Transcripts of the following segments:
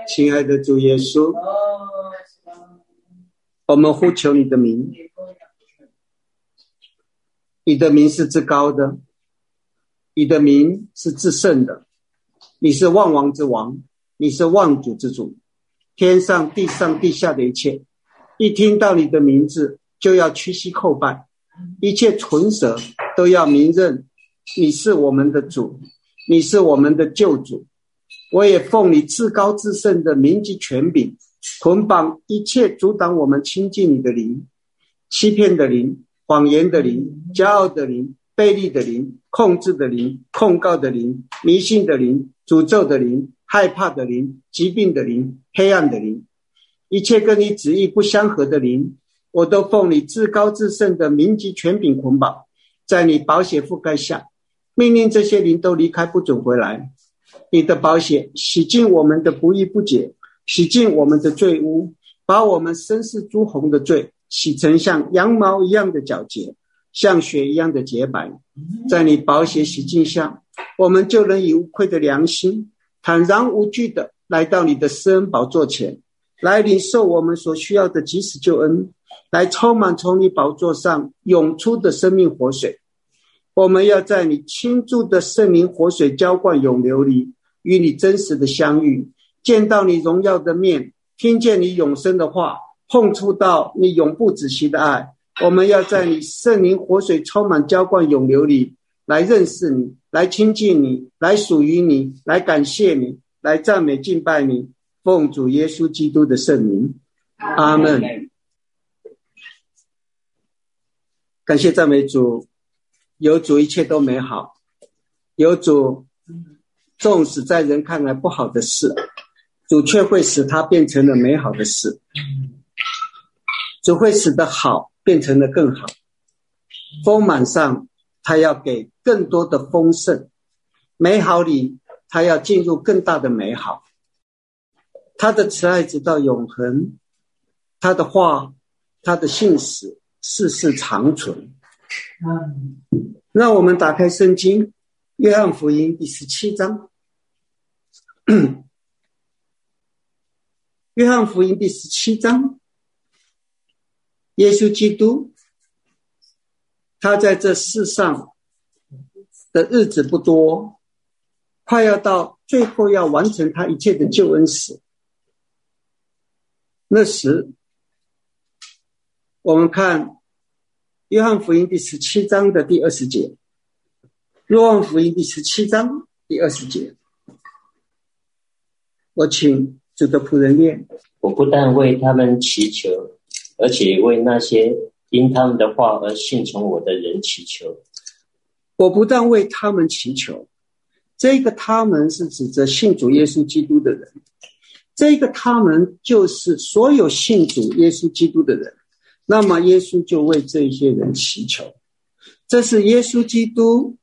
亲爱的主耶稣，我们呼求你的名，你的名是至高的，你的名是至圣的，你是万王之王，你是万主之主，天上地上地下的一切，一听到你的名字就要屈膝叩拜，一切唇舌都要明认你是我们的主，你是我们的救主。我也奉你至高至圣的名及权柄，捆绑一切阻挡我们亲近你的灵，欺骗的灵，谎言的灵，骄傲的灵，悖逆的灵，控制的灵，控告的灵，迷信的灵，诅咒的灵，害怕的灵，疾病的灵，黑暗的灵，一切跟你旨意不相合的灵，我都奉你至高至圣的名及权柄捆绑，在你宝血覆盖下，命令这些灵都离开，不准回来。你的宝血洗净我们的不义不洁，洗净我们的罪污，把我们身世朱红的罪洗成像羊毛一样的皎洁，像雪一样的洁白。在你宝血洗净下，我们就能以无愧的良心，坦然无惧的来到你的施恩宝座前，来领受我们所需要的即时救恩，来充满从你宝座上涌出的生命活水。我们要在你倾注的圣灵活水浇灌涌流里，与你真实的相遇，见到你荣耀的面，听见你永生的话，碰触到你永不止息的爱。我们要在你圣灵活水充满浇灌涌流里，来认识你，来亲近你，来属于你，来感谢你，来赞美敬拜你，奉主耶稣基督的圣名，阿们。感谢赞美主，有主一切都美好，有主纵使在人看来不好的事，主却会使它变成了美好的事，主会使得好变成了更好，丰满上他要给更多的丰盛，美好里他要进入更大的美好，他的慈爱直到永恒，他的话，他的信使世世长存。让我们打开圣经，约翰福音第17章。约翰福音第17章，耶稣基督他在这世上的日子不多，快要到最后要完成他一切的救恩时，那时我们看约翰福音第17章的第20节，约翰福音第17章第20节，我请主的仆人念。 我不但为他们祈求，而且为那些因他们的话而信从我的人祈求。 我不但为他们祈求，这个他们是指着信主耶稣基督的人，这个他们就是所有信主耶稣基督的人，那么耶稣就为这些人祈求。这是耶稣基督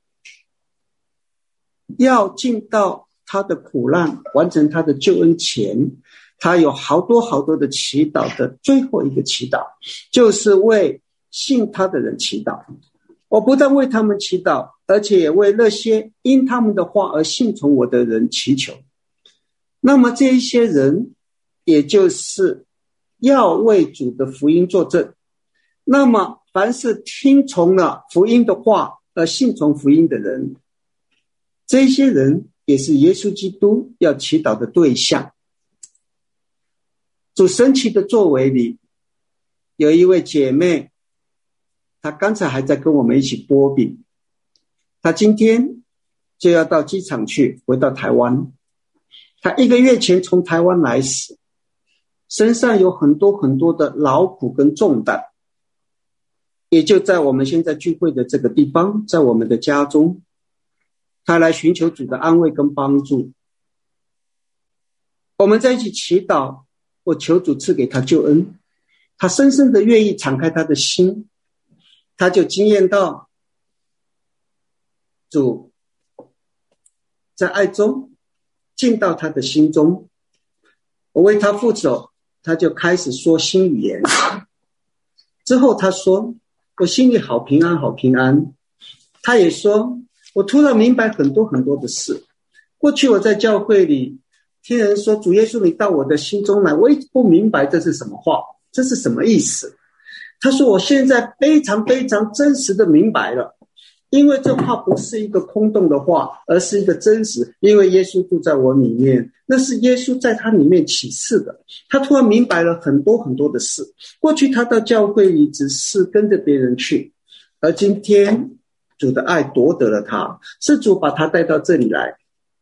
要进到他的苦难，完成他的救恩前，他有好多好多的祈祷的最后一个祈祷，就是为信他的人祈祷。我不但为他们祈祷，而且也为那些因他们的话而信从我的人祈求。那么这一些人，也就是要为主的福音作证。那么凡是听从了福音的话而信从福音的人，这些人也是耶稣基督要祈祷的对象。主神奇的作为里，有一位姐妹，她刚才还在跟我们一起播饼，她今天就要到机场去，回到台湾。她1个月前从台湾来时，身上有很多很多的劳苦跟重担，也就在我们现在聚会的这个地方，在我们的家中，她来寻求主的安慰跟帮助。我们在一起祈祷，我求主赐给她救恩，她深深的愿意敞开她的心，她就经验到主在爱中进到她的心中。我为她负手，她就开始说新语言。之后她说，我心里好平安好平安。她也说，我突然明白很多很多的事。过去我在教会里听人说主耶稣你到我的心中来，我也不明白这是什么话，这是什么意思。他说我现在非常非常真实的明白了，因为这话不是一个空洞的话，而是一个真实，因为耶稣住在我里面，那是耶稣在他里面启示的。他突然明白了很多很多的事，过去他到教会里只是跟着别人去，而今天主的爱夺得了他，是主把他带到这里来。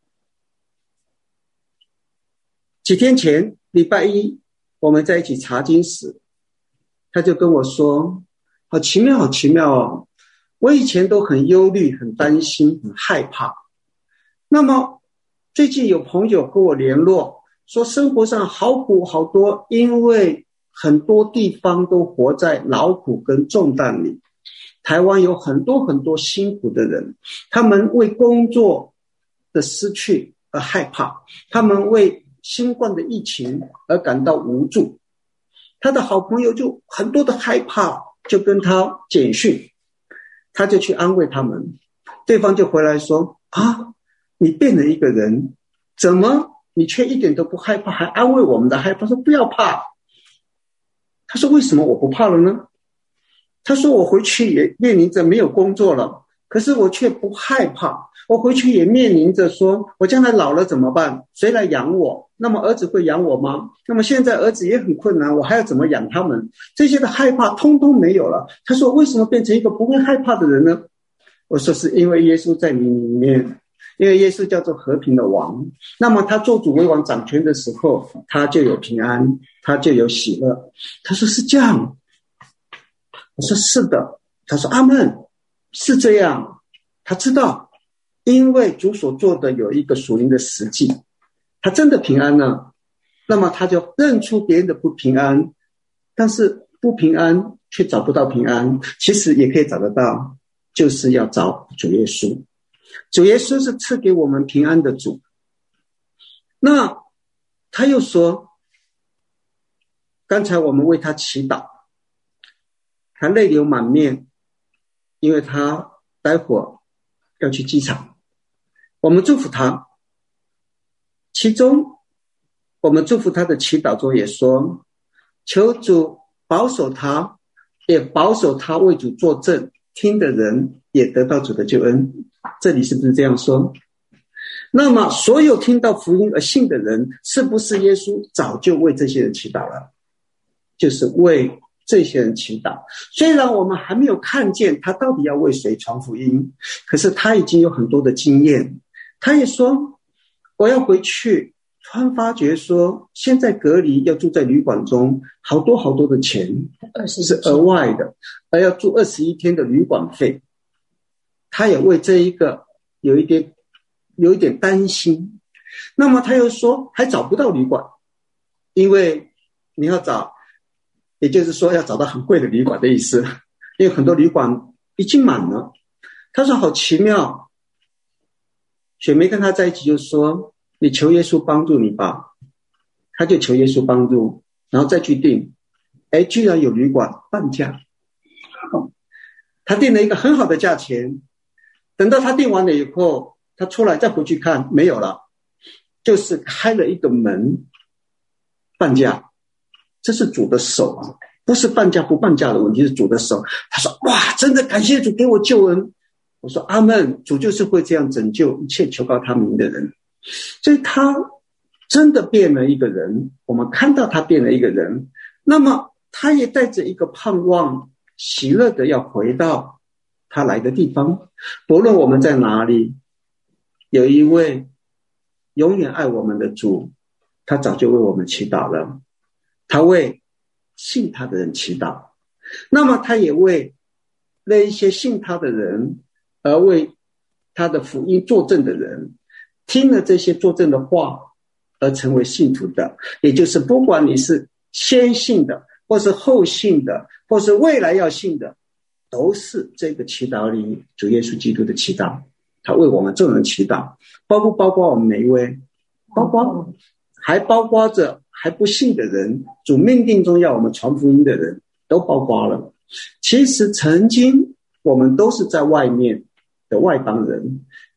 几天前礼拜一我们在一起查经时，他就跟我说好奇妙好奇妙哦，我以前都很忧虑很担心很害怕，那么最近有朋友跟我联络说生活上好苦好多，因为很多地方都活在劳苦跟重担里，台湾有很多很多辛苦的人，他们为工作的失去而害怕，他们为新冠的疫情而感到无助。他的好朋友就很多的害怕，就跟他简讯，他就去安慰他们，对方就回来说啊，你变了一个人，怎么你却一点都不害怕，还安慰我们的害怕，说不要怕。他说为什么我不怕了呢？他说我回去也面临着没有工作了，可是我却不害怕，我回去也面临着说我将来老了怎么办，谁来养我，那么儿子会养我吗？那么现在儿子也很困难，我还要怎么养他们？这些的害怕通通没有了。他说为什么变成一个不会害怕的人呢？我说是因为耶稣在你里面，因为耶稣叫做和平的王，那么他做主为王掌权的时候，他就有平安，他就有喜乐。他说是这样，我说是的。他说阿们，是这样。他知道因为主所做的有一个属灵的实际，他真的平安了，那么他就认出别人的不平安，但是不平安却找不到平安，其实也可以找得到，就是要找主耶稣。主耶稣是赐给我们平安的主。那他又说，刚才我们为他祈祷，他泪流满面，因为他待会儿要去机场，我们祝福他。其中我们祝福他的祈祷中也说，求主保守他，也保守他为主作证，听的人也得到主的救恩。这里是不是这样说？那么所有听到福音而信的人，是不是耶稣早就为这些人祈祷了？就是为这些人祈祷。虽然我们还没有看见他到底要为谁传福音，可是他已经有很多的经验。他也说我要回去，突然发觉说现在隔离要住在旅馆中，好多好多的钱是额外的，而要住21天的旅馆费。他也为这一个有一点担心。那么他又说还找不到旅馆，因为你要找，也就是说要找到很贵的旅馆的意思，因为很多旅馆已经满了。他说好奇妙。雪梅跟他在一起就说你求耶稣帮助你吧，他就求耶稣帮助，然后再去订，居然有旅馆半价。他订了一个很好的价钱，等到他订完了以后，他出来再回去看没有了，就是开了一个门半价。这是主的手，不是半价不半价的问题，是主的手。他说哇，真的感谢主给我救恩。我说阿们，主就是会这样拯救一切求告他名的人。所以他真的变了一个人，我们看到他变了一个人，那么他也带着一个盼望，喜乐的要回到他来的地方。不论我们在哪里，有一位永远爱我们的主，他早就为我们祈祷了。他为信他的人祈祷，那么他也为那一些信他的人，而为他的福音作证的人，听了这些作证的话而成为信徒的，也就是不管你是先信的，或是后信的，或是未来要信的，都是这个祈祷里主耶稣基督的祈祷。他为我们众人祈祷，包括我们每一位，还包括着还不信的人，主命定中要我们传福音的人，都包括了。其实曾经我们都是在外面的外邦人，可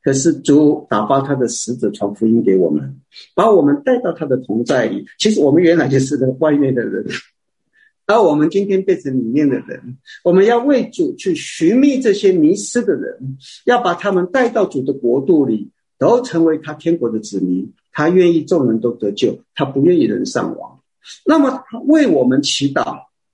可是主打发他的使者传福音给我们，把我们带到他的同在里。其实我们原来就是外面的人，而我们今天变成里面的人，我们要为主去寻觅这些迷失的人，要把他们带到主的国度里，都成为他天国的子民。他愿意众人都得救，他不愿意人丧亡。那么他为我们祈祷，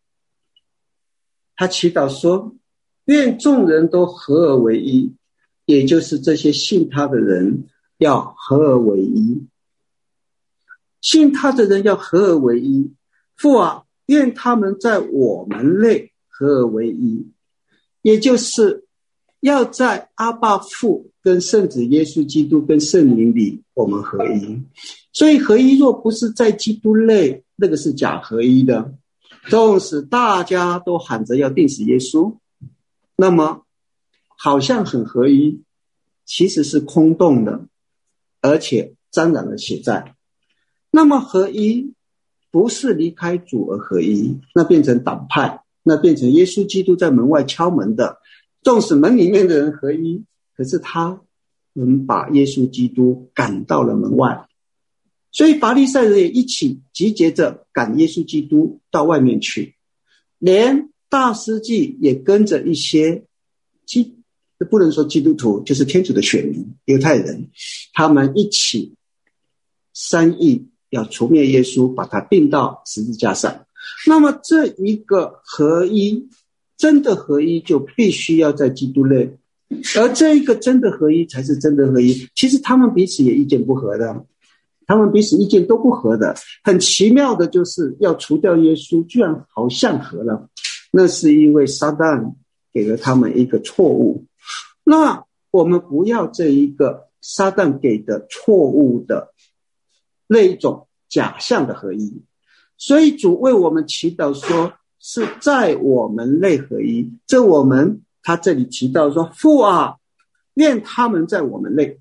他祈祷说，愿众人都合而为一，也就是这些信他的人要合而为一。信他的人要合而为一，父啊，愿他们在我们内合而为一，也就是要在阿爸父跟圣子耶稣基督跟圣灵里我们合一。所以合一若不是在基督内，那个是假合一的。纵使大家都喊着要钉死耶稣，那么好像很合一，其实是空洞的，而且沾染了血债。那么合一不是离开主而合一，那变成党派，那变成耶稣基督在门外敲门的。纵使门里面的人合一，可是他们把耶稣基督赶到了门外。所以法利赛人也一起集结着赶耶稣基督到外面去，连大司祭也跟着一些不能说基督徒，就是天主的选民犹太人，他们一起商议要除灭耶稣，把他钉到十字架上。那么这一个合一，真的合一就必须要在基督内，而这一个真的合一才是真的合一。其实他们彼此也意见不合的，他们彼此意见都不合的。很奇妙的就是要除掉耶稣，居然好像合了，那是因为撒旦给了他们一个错误。那我们不要这一个撒旦给的错误的那一种假象的合一。所以主为我们祈祷说，是在我们内合一。这我们他这里提到说，父啊，愿他们在我们内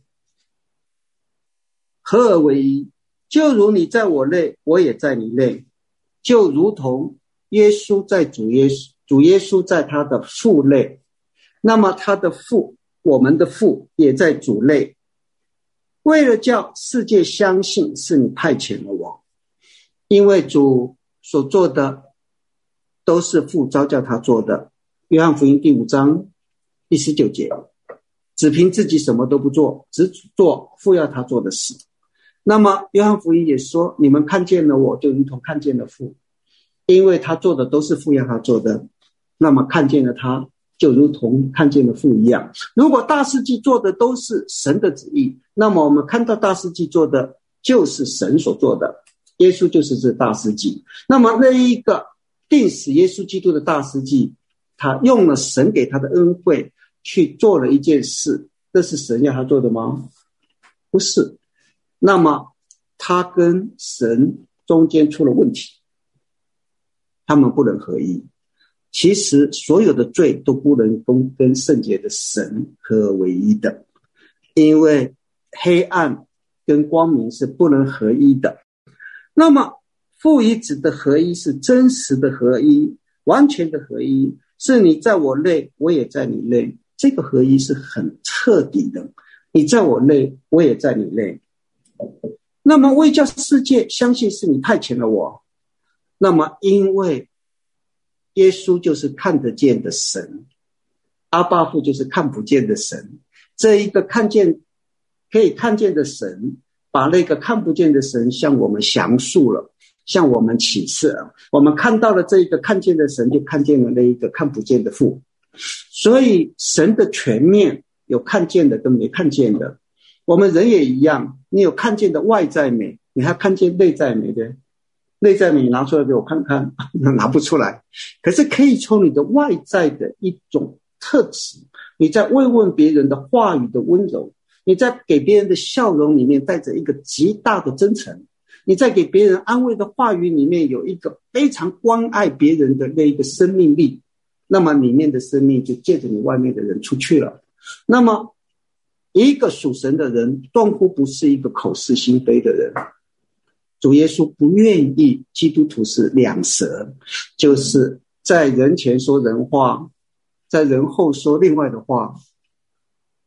合而为一，就如你在我内，我也在你内，就如同耶稣在主耶稣在他的父内，那么他的父，我们的父也在主内。为了叫世界相信是你派遣了我，因为主所做的都是父召叫他做的。约翰福音第5章第19节，只凭自己什么都不做，只做父要他做的事。那么约翰福音也说，你们看见了我，就如同看见了父，因为他做的都是父要他做的，那么看见了他，就如同看见了父一样。如果大司祭做的都是神的旨意，那么我们看到大司祭做的就是神所做的，耶稣就是这大司祭。那么那一个钉死耶稣基督的大司祭，他用了神给他的恩惠去做了一件事，这是神要他做的吗？不是。那么他跟神中间出了问题，他们不能合一。其实所有的罪都不能跟圣洁的神合而为一的，因为黑暗跟光明是不能合一的。那么父与子的合一是真实的合一，完全的合一，是你在我内，我也在你内。这个合一是很彻底的，你在我内，我也在你内。那么为叫世界相信是你派遣了我，那么因为耶稣就是看得见的神，阿爸父就是看不见的神，这一个可以看见的神，把那个看不见的神向我们详述了，向我们启示了。我们看到了这一个看见的神，就看见了那一个看不见的父。所以神的全面有看见的跟没看见的。我们人也一样，你有看见的外在美，你还看见内在美的。内在美你拿出来给我看看，拿不出来。可是可以从你的外在的一种特质，你在慰问别人的话语的温柔，你在给别人的笑容里面带着一个极大的真诚，你在给别人安慰的话语里面有一个非常关爱别人的那一个生命力，那么里面的生命就借着你外面的人出去了。那么一个属神的人断乎不是一个口是心非的人。主耶稣不愿意基督徒是两舌，就是在人前说人话，在人后说另外的话。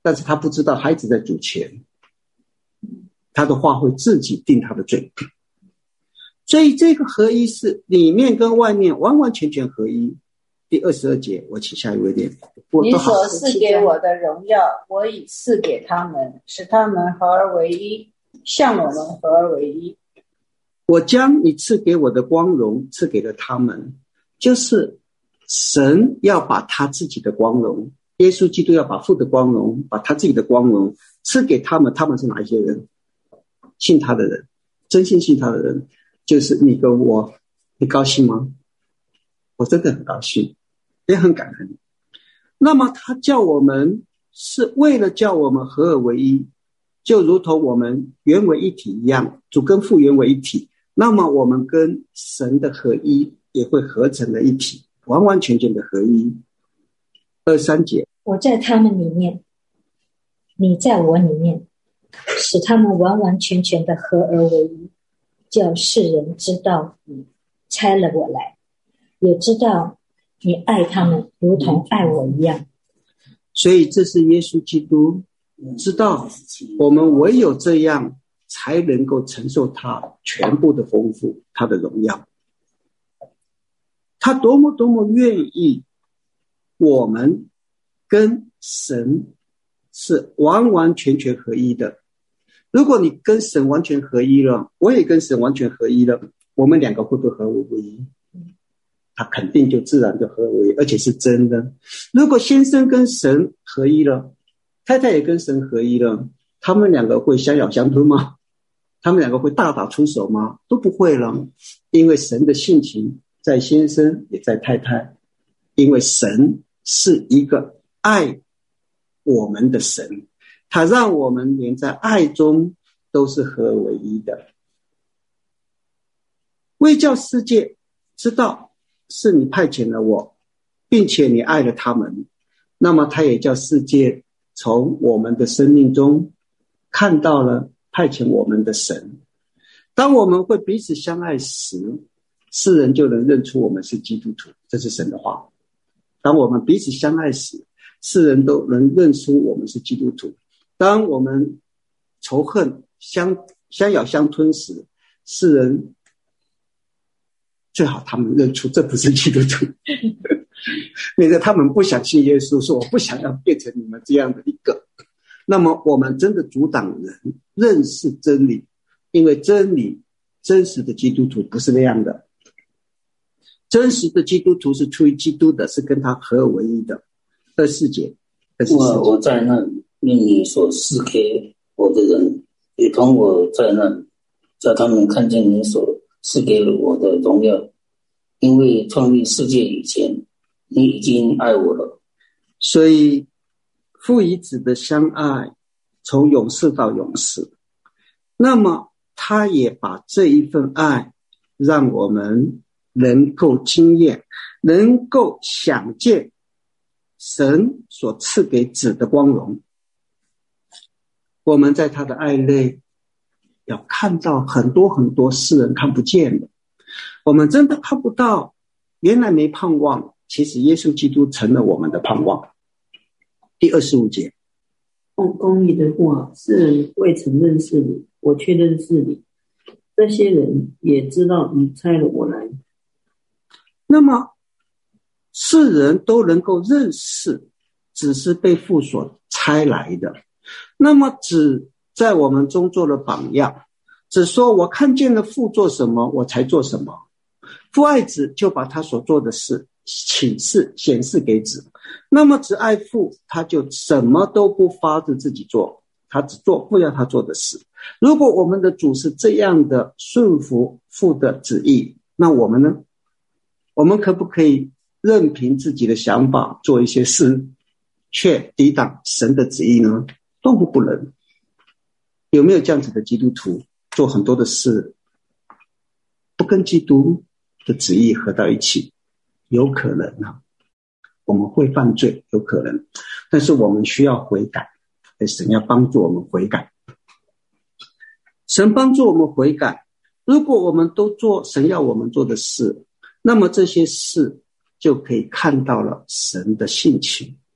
但是他不知道孩子在主前，他的话会自己定他的罪。所以这个合一是里面跟外面完完全全合一。第22节，我请下一位念。 你所赐给我的荣耀，我已赐给他们，使他们合而为一，像我们合而为一。 我将你赐给我的光荣赐给了他们，就是神要把他自己的光荣，耶稣基督要把父的光荣，把他自己的光荣赐给他们。他们是哪一些人？信他的人，真心信他的人，就是你跟我。你高兴吗？我真的很高兴，也很感恩。那么他叫我们是为了叫我们合而为一，就如同我们原为一体一样，主跟父原为一体，那么我们跟神的合一也会合成了一体，完完全全的合一。23节， 我在他们里面，你在我里面，使他们完完全全的合而为一，叫世人知道你差了我来，也知道你爱他们如同爱我一样。 所以这是耶稣基督知道我们唯有这样才能够承受他全部的丰富，他的荣耀。他多么多么愿意我们跟神是完完全全合一的。如果你跟神完全合一了，我也跟神完全合一了，我们两个会不会合而为一？他肯定就自然就合而为一，而且是真的。如果先生跟神合一了，太太也跟神合一了，他们两个会相咬相吞吗？他们两个会大打出手吗？都不会了，因为神的性情在先生也在太太，因为神是一个爱我们的神，他让我们连在爱中都是合而为一的。为叫世界知道是你派遣了我，并且你爱了他们，那么他也叫世界从我们的生命中看到了派遣我们的神。当我们会彼此相爱时，世人就能认出我们是基督徒，这是神的话。当我们彼此相爱时，世人都能认出我们是基督徒。当我们仇恨相咬相吞时，世人最好他们认出这不是基督徒。免得他们不想信耶稣，说我不想要变成你们这样的一个。那么我们真的阻挡人认识真理，因为真理真实的基督徒不是那样的。真实的基督徒是出于基督的，是跟他合而为一的。24节， 我在那令你所赐给我的人，也同我在那，叫他们看见你所赐给了我的荣耀，因为创立世界以前，你已经爱我了。 所以父与子的相爱从永世到永世，那么他也把这一份爱让我们能够经验，能够想见神所赐给子的光荣。我们在他的爱内要看到很多很多世人看不见的，我们真的看不到，原来没盼望，其实耶稣基督成了我们的盼望。第25节， 用公义的话，世人未曾认识你，我却认识你，这些人也知道你差了我来。 那么世人都能够认识，只是被父所差来的。那么只在我们中做了榜样，只说我看见了父做什么，我才做什么。父爱子，就把他所做的事启示显示给子。那么只爱父，他就什么都不发自自己做，他只做父要他做的事。如果我们的主是这样的顺服父的旨意，那我们呢？我们可不可以任凭自己的想法做一些事，却抵挡神的旨意呢？都不能。有没有这样子的基督徒做很多的事不跟基督的旨意合到一起？有可能啊，我们会犯罪，有可能，但是我们需要悔改，神要帮助我们悔改。神帮助我们悔改，如果我们都做神要我们做的事，那么这些事就可以看到了神的性情，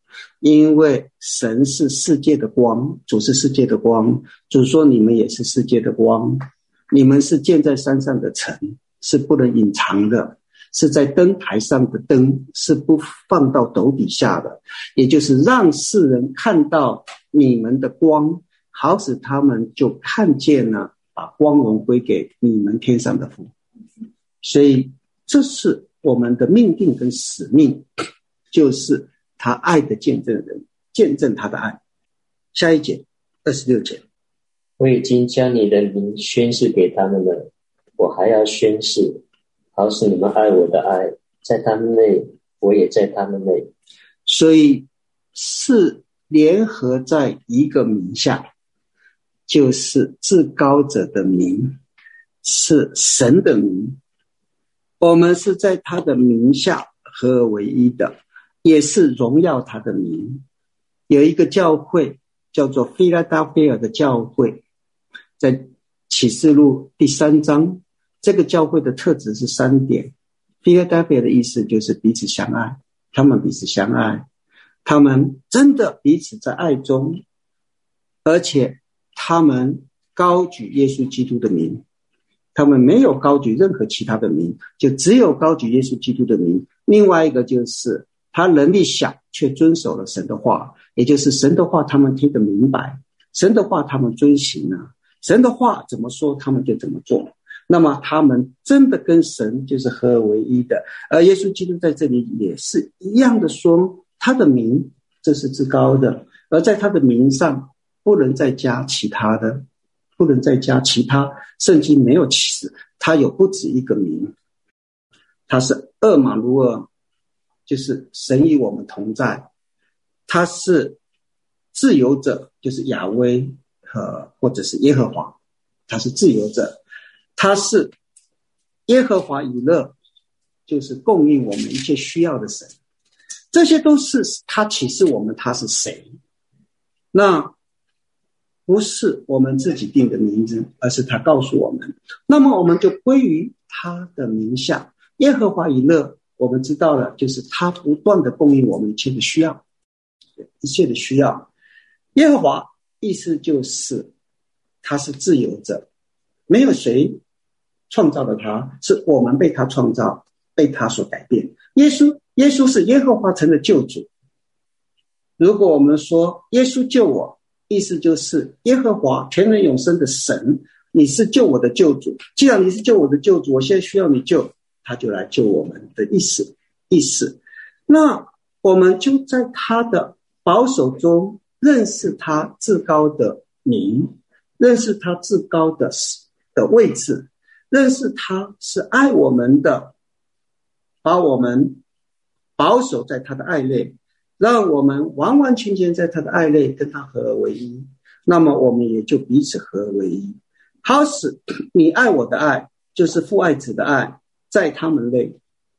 因为神是世界的光，主是世界的光，主说你们也是世界的光，你们是建在山上的城，是不能隐藏的，是在灯台上的灯，是不放到斗底下的，也就是让世人看到你们的光，好使他们就看见了，把光荣归给你们天上的父。所以这是我们的命定跟使命，就是他爱的见证人，见证他的爱。下一节26节， 我已经将你的名宣示给他们了，我还要宣示，好使你们爱我的爱在他们内，我也在他们内。 所以是联合在一个名下，就是至高者的名，是神的名。我们是在他的名下合而为一的，也是荣耀他的名。有一个教会叫做菲拉达菲尔的教会，在启示录第3章，这个教会的特质是3点。菲拉达菲尔的意思就是彼此相爱，他们彼此相爱，他们真的彼此在爱中，而且他们高举耶稣基督的名，他们没有高举任何其他的名，就只有高举耶稣基督的名。另外一个就是他能力小，却遵守了神的话，也就是神的话他们听得明白，神的话他们遵行了，神的话怎么说他们就怎么做。那么他们真的跟神就是合而为一的。而耶稣基督在这里也是一样的说，他的名这是至高的，而在他的名上不能再加其他的，不能再加其他，圣经没有启示他有不止一个名。他是厄玛奴尔，就是神与我们同在。他是自由者，就是亚威或者是耶和华，他是自由者。他是耶和华以勒，就是供应我们一切需要的神。这些都是他启示我们他是谁，那不是我们自己定的名字，而是他告诉我们。那么我们就归于他的名下。耶和华以勒，我们知道了，就是他不断的供应我们一切的需要，一切的需要。耶和华意思就是他是自由者，没有谁创造了他，是我们被他创造，被他所改变。耶稣是耶和华城的救主。如果我们说耶稣救我，意思就是耶和华全能永生的神，你是救我的救主，既然你是救我的救主，我现在需要你救，他就来救我们的意思。那我们就在他的保守中认识他至高的名，认识他至高的位置，认识他是爱我们的，把我们保守在他的爱内，让我们完完全全在他的爱内跟他合而为一。那么我们也就彼此合而为一，好使你爱我的爱，就是父爱子的爱，在他们内。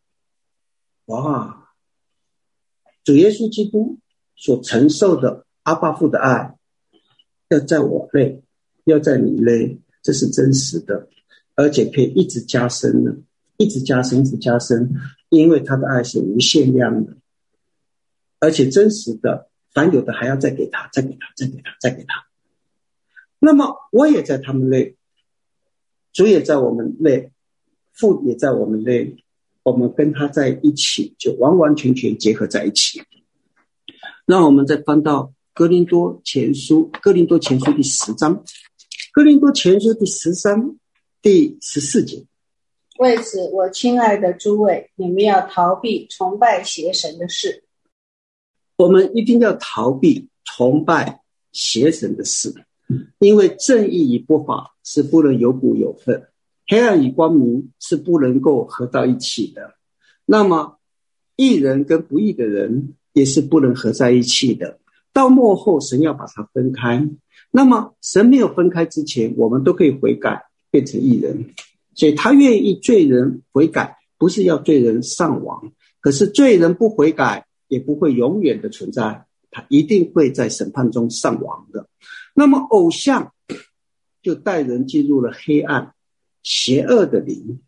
哇，主耶稣基督所承受的阿爸父的爱，要在我内，要在你内，这是真实的，而且可以一直加深的，一直加深，一直加深，因为他的爱是无限量的，而且真实的，凡有的还要再给他，再给他，再给他，再给他。那么我也在他们内，主也在我们内，父也在我们内，我们跟他在一起，就完完全全结合在一起。让我们再翻到哥林多前书第10章，哥林多前书第10章第14节。 为此，我亲爱的诸位，你们要逃避崇拜邪神的事。 我们一定要逃避崇拜邪神的事，因为正义与不法是不能有补有分，黑暗与光明是不能够合到一起的。那么义人跟不义的人也是不能合在一起的，到末后神要把它分开。那么神没有分开之前，我们都可以悔改变成义人，所以他愿意罪人悔改，不是要罪人上亡。可是罪人不悔改也不会永远的存在，他一定会在审判中上亡的。那么偶像就带人进入了黑暗邪恶的灵，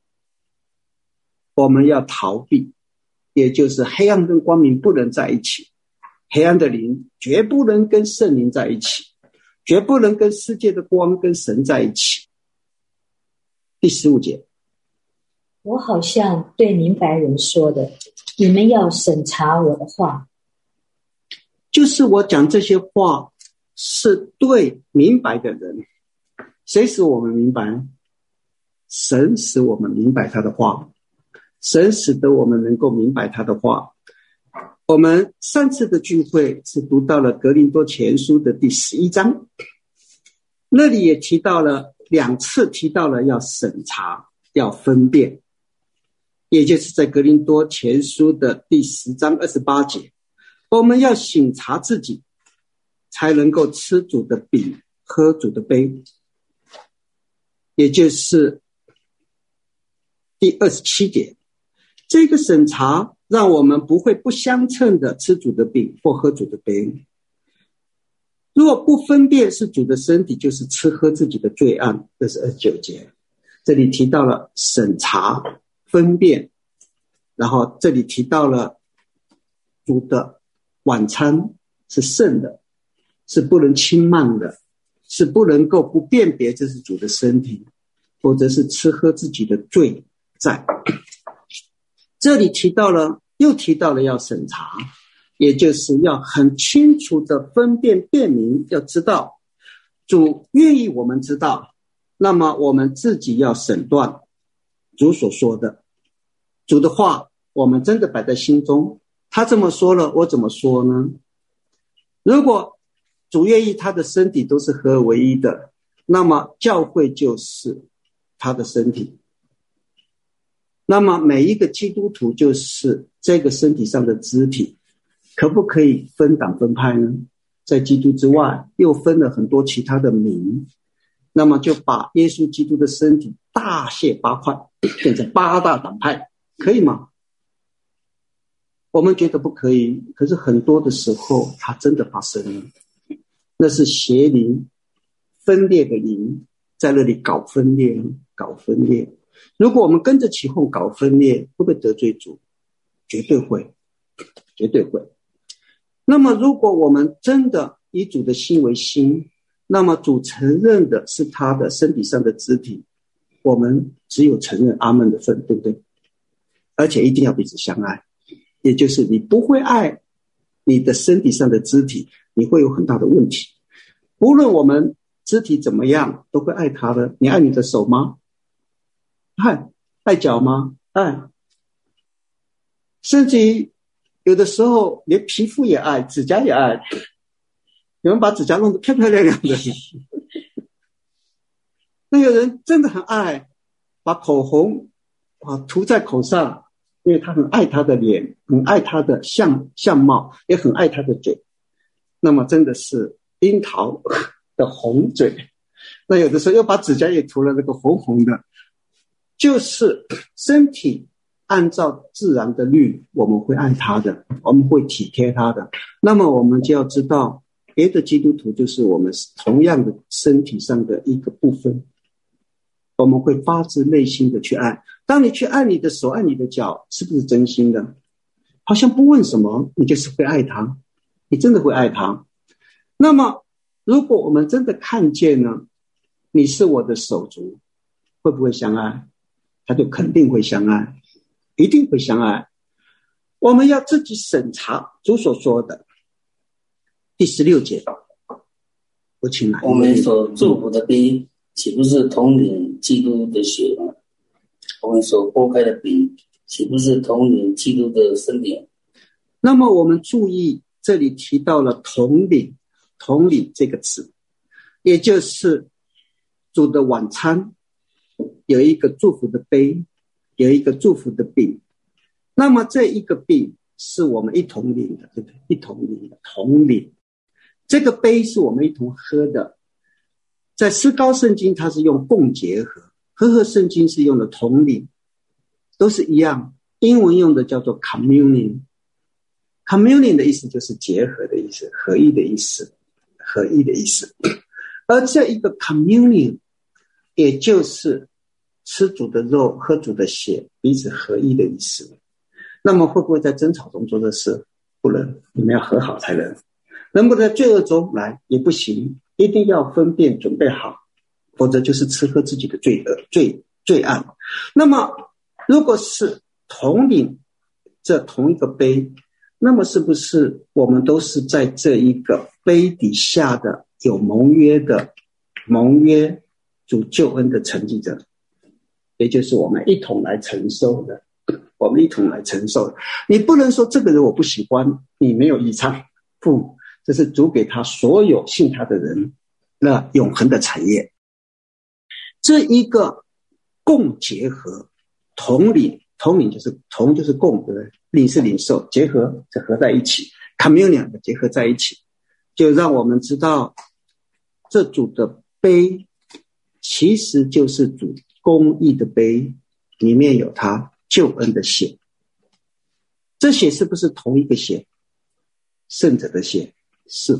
我们要逃避，也就是黑暗跟光明不能在一起。 黑暗的灵绝不能跟圣灵在一起，绝不能跟世界的光跟神在一起。第15节， 我好像对明白人说的，你们要审查我的话。 就是我讲这些话是对明白的人。谁使我们明白？神使我们明白他的话，神使得我们能够明白他的话。我们上次的聚会是读到了格林多前书的第11章，那里也提到了2次，提到了要审查，要分辨，也就是在格林多前书的第10章28节，我们要省察自己，才能够吃主的饼，喝主的杯，也就是第27节。这个审查让我们不会不相称的吃主的饼或喝主的杯。如果不分辨是主的身体，就是吃喝自己的罪案，这是29节。这里提到了审查、分辨，然后这里提到了主的晚餐是圣的，是不能轻慢的，是不能够不辨别这是主的身体，否则是吃喝自己的罪债。这里又提到了要审查，也就是要很清楚的分辨辨明，要知道主愿意我们知道，那么我们自己要审断主所说的，主的话我们真的摆在心中，他这么说了，我怎么说呢？如果主愿意他的身体都是合而为一的，那么教会就是他的身体，那么每一个基督徒就是这个身体上的肢体。可不可以分党分派呢？在基督之外又分了很多其他的名，那么就把耶稣基督的身体大卸8块，变成8大党派，可以吗？我们觉得不可以，可是很多的时候它真的发生了。那是邪灵分裂的灵在那里搞分裂。如果我们跟着起哄搞分裂，会不会得罪主？绝对会。那么如果我们真的以主的心为心，那么主承认的是他的身体上的肢体，我们只有承认阿们的份，对不对？而且一定要彼此相爱，也就是你不会爱你的身体上的肢体，你会有很大的问题。无论我们肢体怎么样，都会爱他的。你爱你的手吗？爱脚吗？爱。甚至于有的时候连皮肤也爱，指甲也爱，有人把指甲弄得漂漂亮亮的。那有人真的很爱把口红涂在口上，因为他很爱他的脸，很爱他的相貌，也很爱他的嘴。那么真的是樱桃的红嘴。那有的时候又把指甲也涂了那个红红的，就是身体按照自然的律，我们会爱他的，我们会体贴他的。那么我们就要知道，别的基督徒就是我们同样的身体上的一个部分，我们会发自内心的去爱。当你去爱你的手，爱你的脚，是不是真心的？好像不问什么，你就是会爱他，你真的会爱他。那么如果我们真的看见呢，你是我的手足，会不会相爱？他就肯定会相爱，一定会相爱。我们要自己审查主所说的。第16节，我请来。 我们所祝福的杯，岂不是统领基督的血吗？我们所拨开的饼，岂不是统领基督的身体？ 那么我们注意，这里提到了统领这个词，也就是主的晚餐有一个祝福的杯，有一个祝福的饼。那么这一个饼是我们一同领的，对不对？一同领的，同领。这个杯是我们一同喝的。在思高圣经它是用共结合，和合圣经是用的同领，都是一样。英文用的叫做 communion。 communion 的意思就是结合的意思，合一的意思。而这一个 communion 也就是吃主的肉，喝主的血，彼此合一的意思。那么会不会在争吵中做这事？ 不能，你们要和好才能。能不能在罪恶中来也不行，一定要分辨准备好，否则就是吃喝自己的罪案。那么如果是统领这同一个杯，那么是不是我们都是在这一个杯底下的有盟约主救恩的承继者，也就是我们一同来承受的，你不能说这个人我不喜欢，你没有异常，不，这是主给他所有信他的人那永恒的产业。这一个共结合，统领就是同就是共，对不对？领是领受，结合就合在一起 ，communion 的结合在一起，就让我们知道这主的杯其实就是主公义的杯，里面有他救恩的血。这血是不是同一个血？圣者的血是。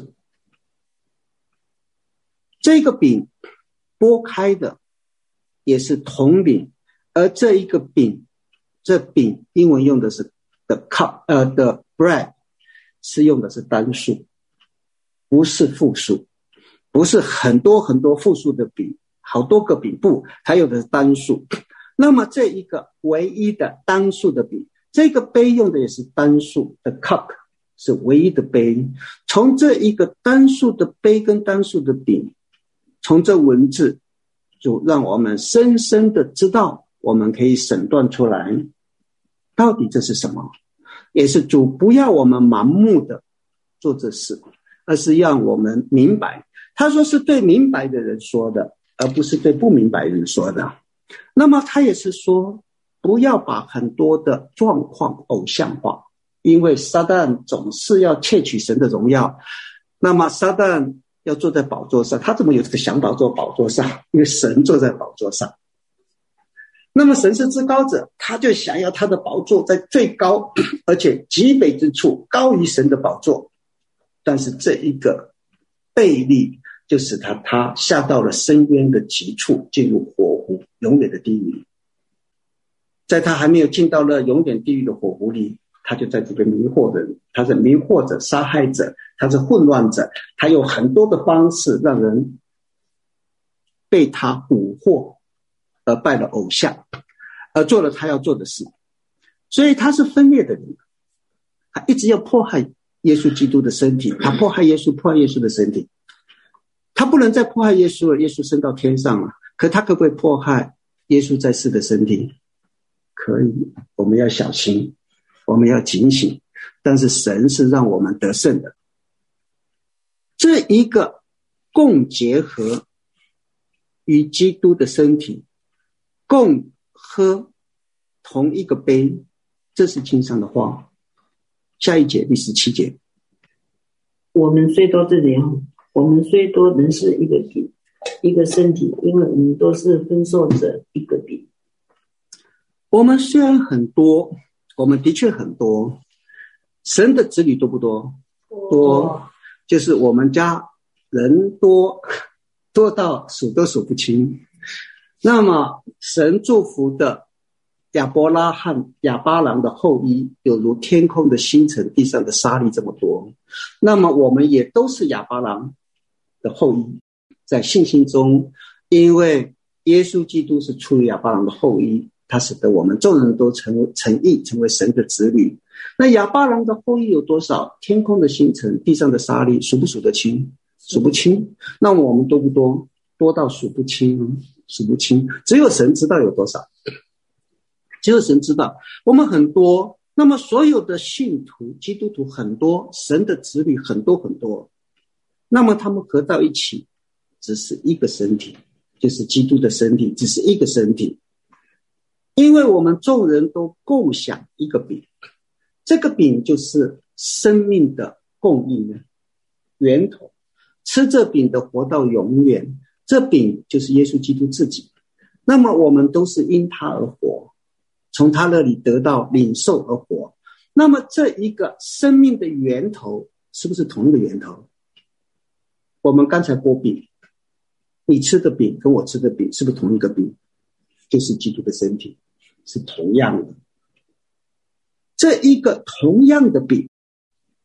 这个饼拨开的也是同饼，而这一个饼，这饼英文用的是 the cup， the bread 是用的是单数，不是复数，不是很多很多复数的饼，好多个饼，不，它用的是单数。那么这一个唯一的单数的饼，这个杯用的也是单数的 cup， 是唯一的杯。从这一个单数的杯跟单数的饼，从这文字就让我们深深的知道，我们可以审断出来到底这是什么。也是主不要我们盲目的做这事，而是让我们明白。他说是对明白的人说的，而不是对不明白的人说的。那么他也是说不要把很多的状况偶像化，因为撒旦总是要窃取神的荣耀。那么撒旦要坐在宝座上，他怎么有这个想法坐宝座上？因为神坐在宝座上。那么神是至高者，他就想要他的宝座在最高，而且极北之处高于神的宝座。但是这一个背离就使他下到了深渊的极处，进入火湖，永远的地狱。在他还没有进到了永远地狱的火湖里，他就在这个迷惑的人，他是迷惑者、杀害者，他是混乱者，他有很多的方式让人被他蛊惑，而拜了偶像，而做了他要做的事。所以他是分裂的人，他一直要迫害耶稣基督的身体，他迫害耶稣的身体。他不能再迫害耶稣了，耶稣升到天上了，可他可不可以迫害耶稣在世的身体？可以，我们要小心，我们要警醒，但是神是让我们得胜的。这一个共结合与基督的身体，共喝同一个杯，这是经上的话。下一节第17节， 我们虽多这样，我们虽多人是一个饼，一个身体，因为我们都是分受着一个饼。 我们虽然很多，我们的确很多，神的子女多不多？多，就是我们家人多到数都数不清。那么神祝福的亚伯拉罕、亚巴郎的后裔，有如天空的星辰，地上的沙粒这么多。那么我们也都是亚巴郎的后裔，在信心中，因为耶稣基督是出于亚巴郎的后裔，他使得我们众人都成义，成为神的子女。那亚巴郎的后裔有多少？天空的星辰，地上的沙粒，数不数得清？数不清。那么我们多不多？多到数不清，数不清。只有神知道有多少，只有神知道。我们很多，那么所有的信徒、基督徒很多，神的子女很多很多。那么他们合到一起，只是一个身体，就是基督的身体，只是一个身体。因为我们众人都共享一个饼，这个饼就是生命的供应的源头，吃这饼的活到永远，这饼就是耶稣基督自己。那么我们都是因他而活，从他那里得到领受而活。那么这一个生命的源头是不是同一个源头？我们刚才剥饼，你吃的饼跟我吃的饼是不是同一个饼？就是基督的身体，是同样的。这一个同样的饼，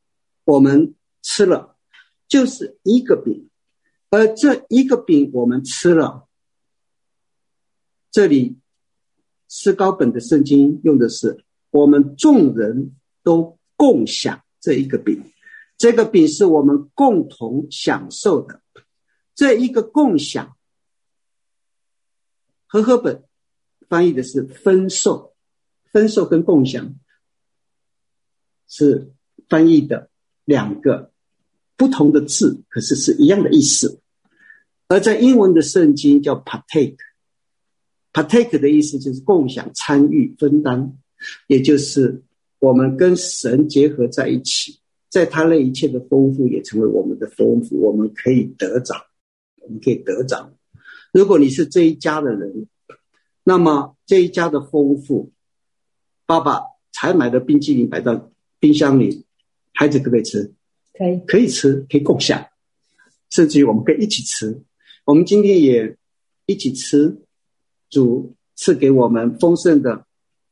我们吃了就是一个饼，而这一个饼我们吃了，这里思高本的圣经用的是我们众人都共享这一个饼，这个饼是我们共同享受的。这一个共享，和合本翻译的是分受，分受跟共享是翻译的两个不同的字，可是是一样的意思。而在英文的圣经叫 partake 的意思就是共享、参与、分担，也就是我们跟神结合在一起，在他那一切的丰富也成为我们的丰富，我们可以得着，我们可以得着。如果你是这一家的人，那么这一家的丰富，爸爸才买的冰淇淋摆到冰箱里，孩子可不可以吃？可以吃，可以共享，甚至于我们可以一起吃。我们今天也一起吃主赐给我们丰盛的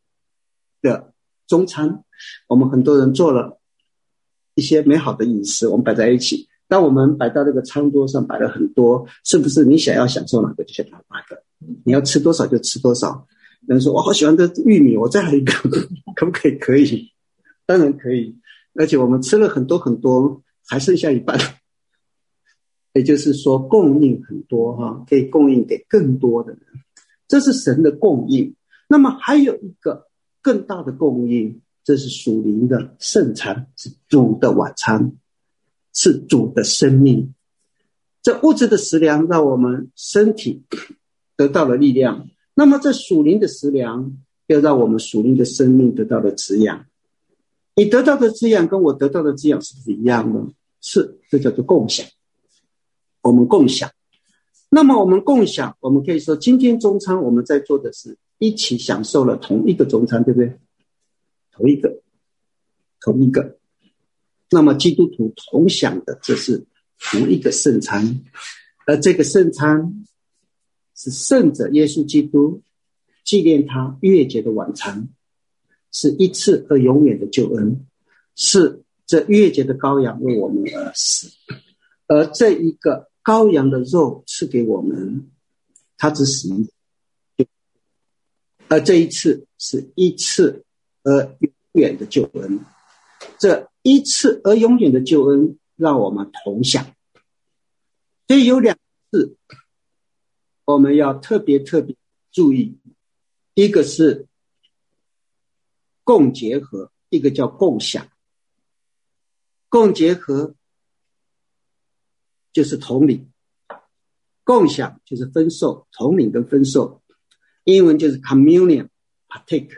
中餐，我们很多人做了一些美好的饮食，我们摆在一起。当我们摆到这个餐桌上摆了很多，是不是你想要享受哪个就选哪个？你要吃多少就吃多少。人说我好喜欢这玉米，我再来一个，可不可以？可以，当然可以。而且我们吃了很多很多，还剩下一半，也就是说供应很多哈，可以供应给更多的人，这是神的供应。那么还有一个更大的供应，这是属灵的圣餐，是主的晚餐，是主的生命。这物质的食粮让我们身体得到了力量，那么这属灵的食粮要让我们属灵的生命得到了滋养。你得到的滋养跟我得到的滋养是不是一样呢？是，这叫做共享。我们共享，那么我们共享，我们可以说今天中餐我们在做的是一起享受了同一个中餐，对不对？同一个。那么基督徒同享的这是同一个圣餐，而这个圣餐是圣者耶稣基督纪念他逾越节的晚餐，是一次而永远的救恩，是这逾越节的羔羊为我们而死，而这一个羔羊的肉赐给我们，他只死一次，而这一次是一次而永远的救恩，这一次而永远的救恩让我们同享。所以有两次我们要特别注意，一个是共结合，一个叫共享。共结合就是统领，共享就是分受，统领跟分受，英文就是 communion partake。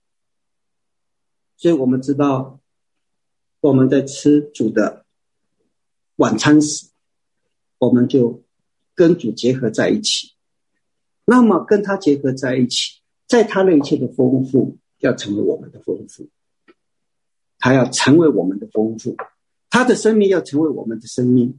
所以我们知道我们在吃主的晚餐时，我们就跟主结合在一起，那么跟他结合在一起，在他那一切的丰富要成为我们的丰富，他要成为我们的丰富，他的生命要成为我们的生命。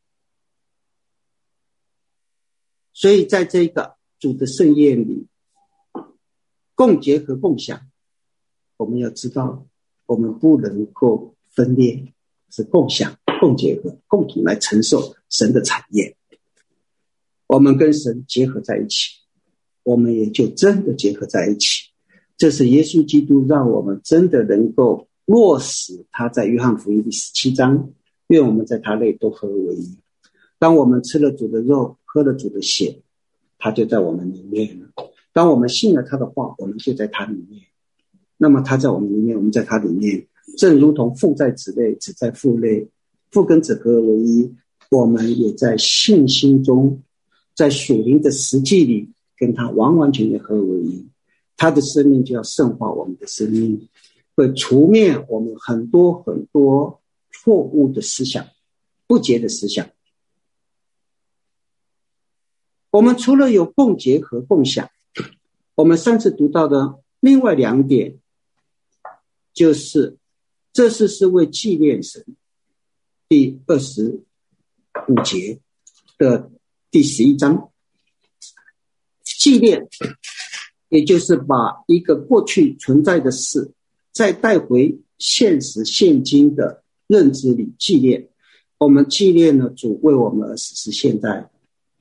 所以在这个主的盛宴里，共结合共享，我们要知道我们不能够分裂，是共享共结合，共同来承受神的产业。我们跟神结合在一起，我们也就真的结合在一起。这是耶稣基督让我们真的能够落实他在约翰福音第17章，愿我们在他内都合而为一。当我们吃了主的肉，喝了主的血，他就在我们里面了。当我们信了他的话，我们就在他里面，那么他在我们里面，我们在他里面，正如同父在子内，子在父内，父跟子合而为一。我们也在信心中，在属灵的实际里跟他完完全全合而为一。他的生命就要圣化我们的生命，会除灭我们很多很多错误的思想，不洁的思想。我们除了有共结和共享，我们上次读到的另外两点，就是这事是为纪念神，第25节的第11章，纪念也就是把一个过去存在的事再带回现实现今的认知里纪念。我们纪念了主为我们而死，是现在的，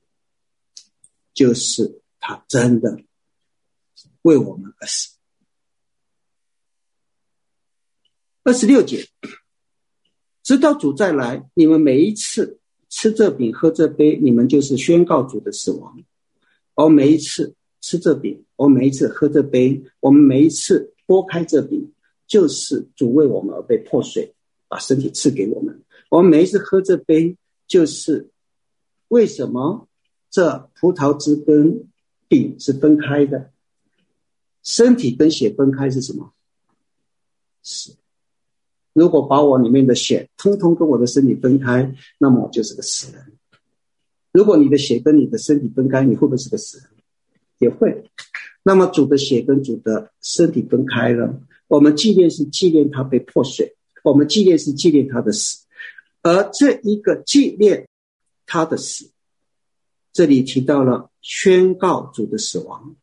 就是他真的为我们而死。26节，直到主再来，你们每一次吃这饼喝这杯，你们就是宣告主的死亡。而每一次吃这饼，我们每一次喝这杯，我们每一次拨开这饼，就是主为我们而被破碎，把身体赐给我们。我们每一次喝这杯，就是为什么这葡萄汁跟饼是分开的，身体跟血分开是什么？死。如果把我里面的血通通跟我的身体分开，那么我就是个死人。如果你的血跟你的身体分开，你会不会是个死人？也会。那么主的血跟主的身体分开了，我们纪念是纪念他被破碎，我们纪念是纪念他的死。而这一个纪念他的死，这里提到了宣告主的死亡，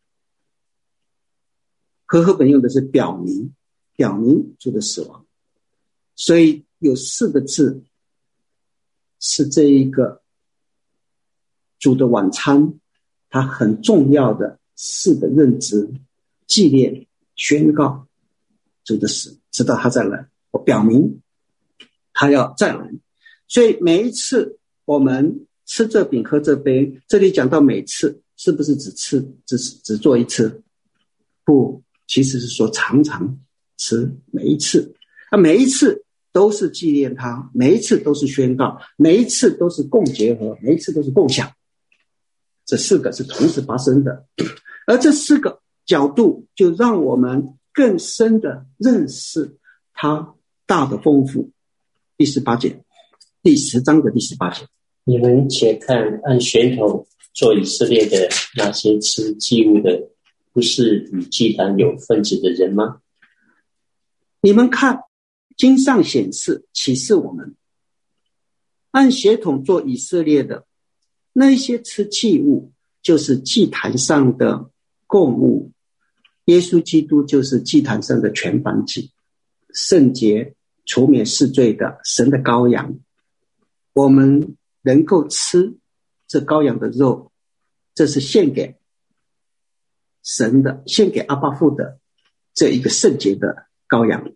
和合本用的是表明主的死亡。所以有4个字是这一个主的晚餐它很重要的4个认知：纪念、宣告主的死，直到他再来，我表明他要再来。所以每一次我们吃这饼喝这杯，这里讲到每次，是不是只做一次？不，其实是说常常吃，每一次，每一次都是纪念他，每一次都是宣告，每一次都是共结合，每一次都是共享。这4个是同时发生的，而这4个角度就让我们更深的认识它大的丰富。第18节，第10章的第18节， 你们且看，按血统做以色列的那些吃祭物的，不是与祭坛有分子的人吗？ 你们看，经上显示启示我们，按血统做以色列的那些吃祭物，就是祭坛上的供物，耶稣基督就是祭坛上的全燔祭，圣洁除免世罪的神的羔羊。我们能够吃这羔羊的肉，这是献给神的，献给阿爸父的这一个圣洁的羔羊。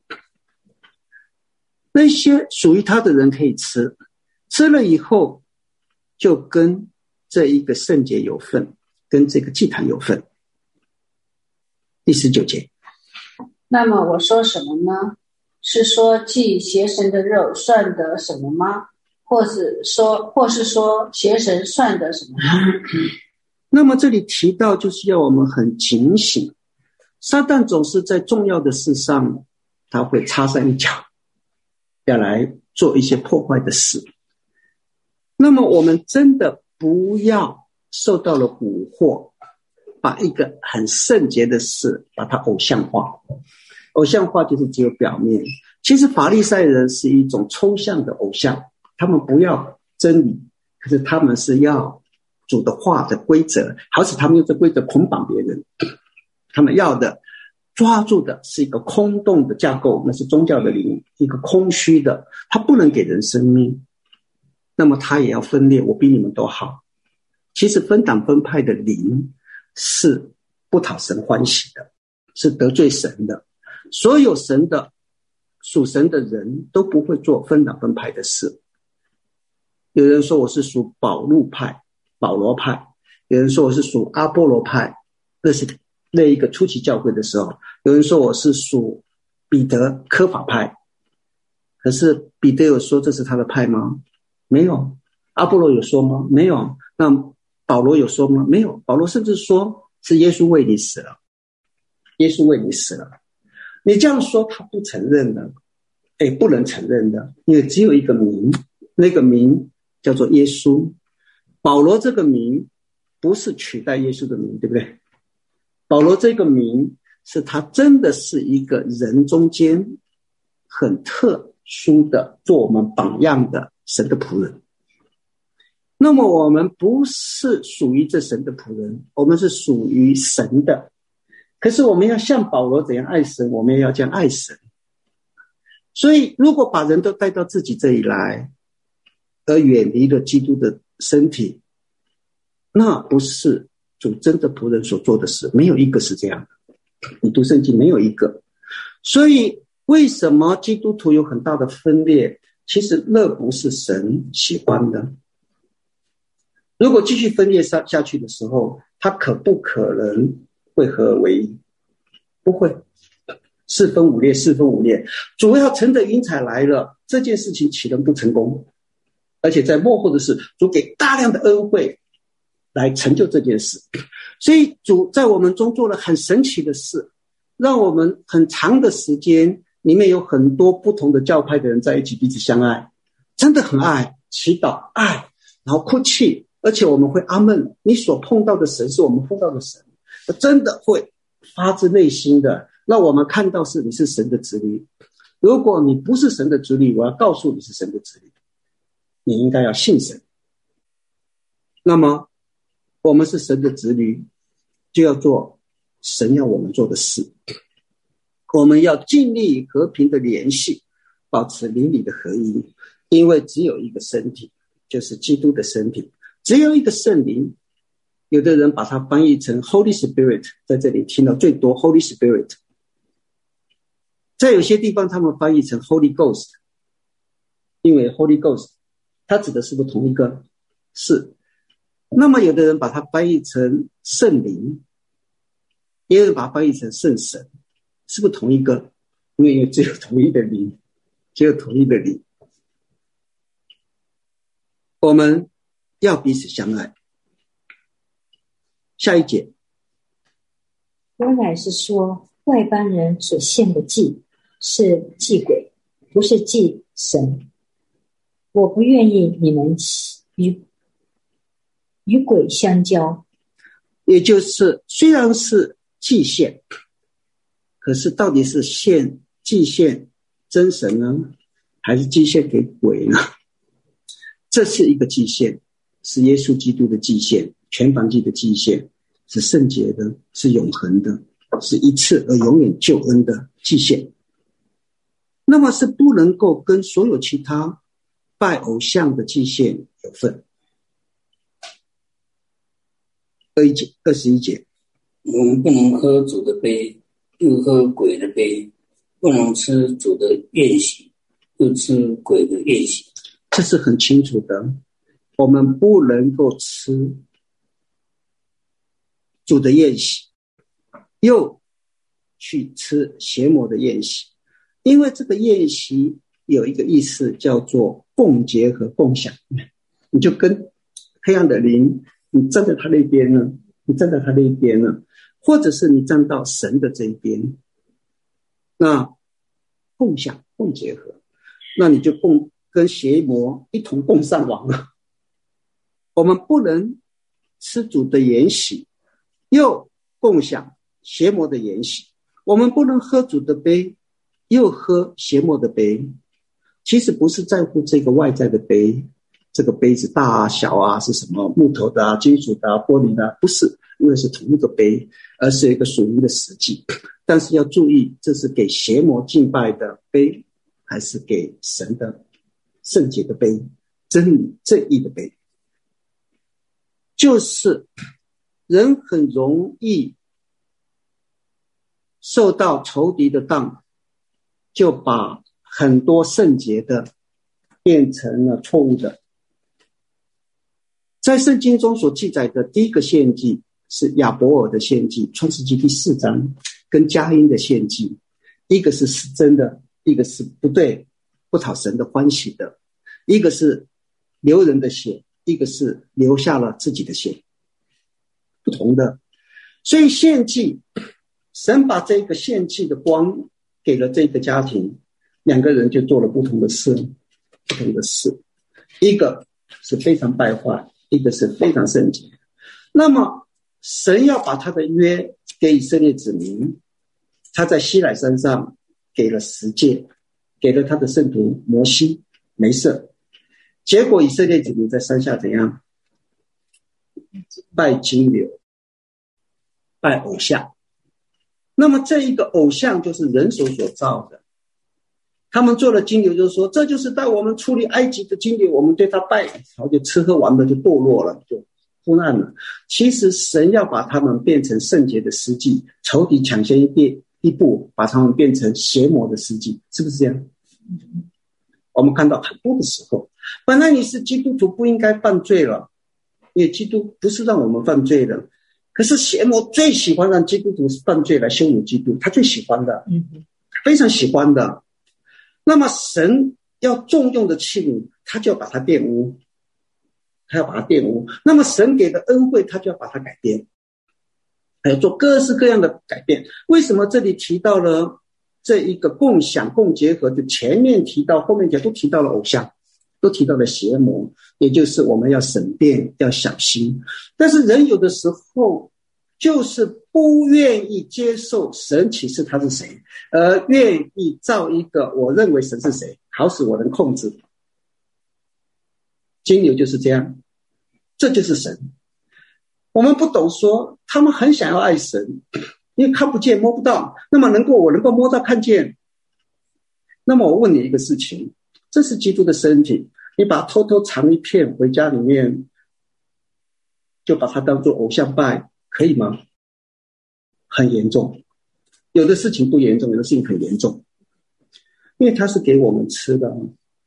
那些属于他的人可以吃，吃了以后就跟这一个圣洁有份，跟这个祭坛有份。第19节， 那么我说什么呢？是说祭邪神的肉算得什么吗？或是说邪神算得什么吗？ 那么这里提到就是要我们很警醒，撒旦总是在重要的事上他会插上一脚，要来做一些破坏的事。那么我们真的不要受到了蛊惑，把一个很圣洁的事把它偶像化。偶像化就是只有表面，其实法利赛人是一种抽象的偶像，他们不要真理，可是他们是要主的话的规则，好使他们用这规则捆绑别人。他们要的抓住的是一个空洞的架构，那是宗教的灵，一个空虚的，它不能给人生命，那么它也要分裂，我比你们都好。其实分党分派的灵是不讨神欢喜的，是得罪神的。所有神的属神的人都不会做分党分派的事。有人说我是属保禄派、保罗派，有人说我是属阿波罗派，那是那一个初期教会的时候。有人说我是属彼得科法派，可是彼得有说这是他的派吗？没有。阿波罗有说吗？没有。那保罗有说吗？没有。保罗甚至说是耶稣为你死了，耶稣为你死了。你这样说他不承认的，不能承认的，因为只有一个名，那个名叫做耶稣。保罗这个名不是取代耶稣的名，对不对？保罗这个名是他真的是一个人中间很特殊的，做我们榜样的神的仆人。那么我们不是属于这神的仆人，我们是属于神的。可是我们要像保罗怎样爱神，我们也要这样爱神。 所以如果把人都带到自己这里来，而远离了基督的身体，那不是主真的仆人所做的事，没有一个是这样的。你读圣经没有一个。所以为什么基督徒有很大的分裂？其实那不是神喜欢的。如果继续分裂下去的时候，他可不可能会合而为一？不会，四分五裂。主要乘着云彩来了，这件事情岂能不成功？而且在末后的事，主给大量的恩惠来成就这件事。所以主在我们中做了很神奇的事，让我们很长的时间里面有很多不同的教派的人在一起彼此相爱，真的很爱，祈祷爱，然后哭泣，而且我们会阿们，你所碰到的神是我们碰到的神，真的会发自内心的让我们看到是你是神的子女。如果你不是神的子女，我要告诉你是神的子女，你应该要信神。那么我们是神的子女，就要做神要我们做的事。我们要尽力和平的联系，保持邻里的合一，因为只有一个身体，就是基督的身体，只有一个圣灵。有的人把它翻译成 Holy Spirit， 在这里听到最多 Holy Spirit， 在有些地方他们翻译成 Holy Ghost， 因为 Holy Ghost 它指的是不是同一个？是。那么有的人把它翻译成圣灵，也有人把它翻译成圣神，是不是同一个？因为只有同一的灵，只有同一的灵。我们要彼此相爱。下一节， 我乃是说，外邦人所献的祭是祭鬼，不是祭神。我不愿意你们与鬼相交。 也就是虽然是祭献，可是到底是祭献真神呢，还是祭献给鬼呢？这是一个祭献，是耶稣基督的祭献，全燔祭的祭献，是圣洁的，是永恒的，是一次而永远救恩的祭献。那么是不能够跟所有其他拜偶像的祭献有份。21节， 我们不能喝主的杯，又喝鬼的杯，不能吃主的宴席，又吃鬼的宴席。 这是很清楚的，我们不能够吃主的宴席，又去吃邪魔的宴席。因为这个宴席有一个意思叫做共结和共享，你就跟黑暗的灵，你站在他那边呢，你站在他那边呢，或者是你站到神的这一边，那共享共结合，那你就跟邪魔一同共上网了。我们不能吃主的筵席，又共享邪魔的筵席；我们不能喝主的杯，又喝邪魔的杯。其实不是在乎这个外在的杯，这个杯子大啊小啊，是什么木头的啊、金属的啊、玻璃的啊，不是，因为是同一个杯，而是一个属灵的实际。但是要注意，这是给邪魔敬拜的杯，还是给神的圣洁的杯，真理正义的杯。就是人很容易受到仇敌的当，就把很多圣洁的变成了错误的。在圣经中所记载的第一个献祭是亚伯尔的献祭，创世纪第4章，跟加音的献祭，一个是真的，一个是不对，不讨神的欢喜的，一个是流人的血，一个是留下了自己的血，不同的。所以献祭，神把这个献祭的光给了这个家庭，两个人就做了不同的事，一个是非常败坏，一个是非常圣洁。那么神要把他的约给以色列子民，他在西乃山上给了10诫，给了他的圣徒摩西、梅瑟。结果以色列子民在山下怎样？拜金牛，拜偶像。那么这一个偶像就是人手所造的， 他们做了金牛，就是说这就是带我们出离埃及的金牛，我们对他拜，然后就吃喝玩乐就堕落了，就昏暗了。其实神要把他们变成圣洁的司祭，仇敌抢先一步把他们变成邪魔的司祭，是不是这样？我们看到很多的时候，本来你是基督徒不应该犯罪了，因为基督不是让我们犯罪的，可是邪魔最喜欢让基督徒犯罪来羞辱基督，他最喜欢的，非常喜欢的。那么神要重用的器皿，他就要把它玷污，那么神给的恩惠，他就要把它改变，还要做各式各样的改变。为什么这里提到了这一个共享共结合，就前面提到后面都提到了偶像，都提到了邪魔，也就是我们要审辩，要小心。但是人有的时候就是不愿意接受神启示他是谁，而愿意造一个我认为神是谁，好使我能控制。金牛就是这样，这就是神。我们不懂说他们很想要爱神，因为看不见摸不到，那么我能够摸到看见。那么我问你一个事情，这是基督的身体，你把它偷偷藏一片回家里面，就把它当作偶像拜，可以吗？很严重。有的事情不严重，有的事情很严重，因为它是给我们吃的，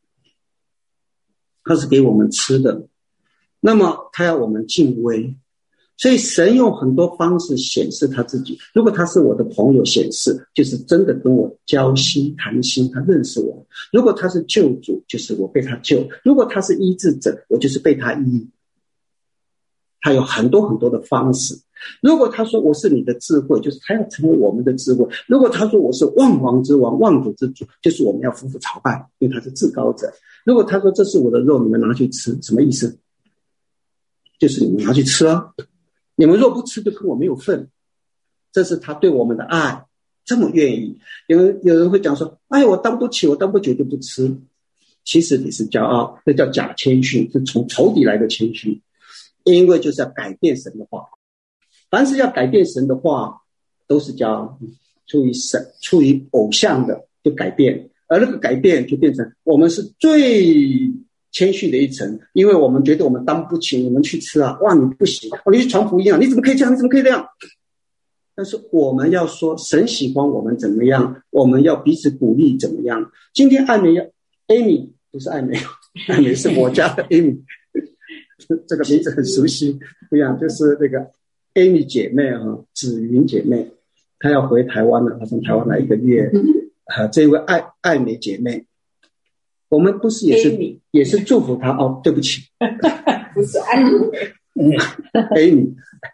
那么他要我们敬畏，所以神用很多方式显示他自己。如果他是我的朋友，显示就是真的跟我交心谈心，他认识我。如果他是救主，就是我被他救。如果他是医治者，我就是被他医。他有很多很多的方式。如果他说我是你的智慧，就是他要成为我们的智慧。如果他说我是万王之王，万主之主，就是我们要夫妇朝拜，因为他是至高者。如果他说这是我的肉，你们拿去吃，什么意思？就是你们拿去吃啊，你们若不吃就跟我没有份。这是他对我们的爱，这么愿意。有人会讲说，哎，我当不起，我当不久就不吃。其实你是骄傲，这叫假谦逊，是从仇敌来的谦逊。因为就是要改变神的话，凡是要改变神的话都是骄傲，出于偶像的就改变，而那个改变就变成我们是最谦虚的一层，因为我们觉得我们当不起，你们去吃啊，哇，你不行，你去传福音啊，你怎么可以这样，你怎么可以这样？但是我们要说神喜欢我们怎么样，我们要彼此鼓励怎么样。今天艾美 Amy 不是艾美，艾美是我家的 Amy 这个名字很熟悉，不一样，就是那个 Amy 姐妹紫云姐妹，她要回台湾了，她从台湾来1个月。这位艾美姐妹，我们不是也是祝福她哦，对不起， 不是艾美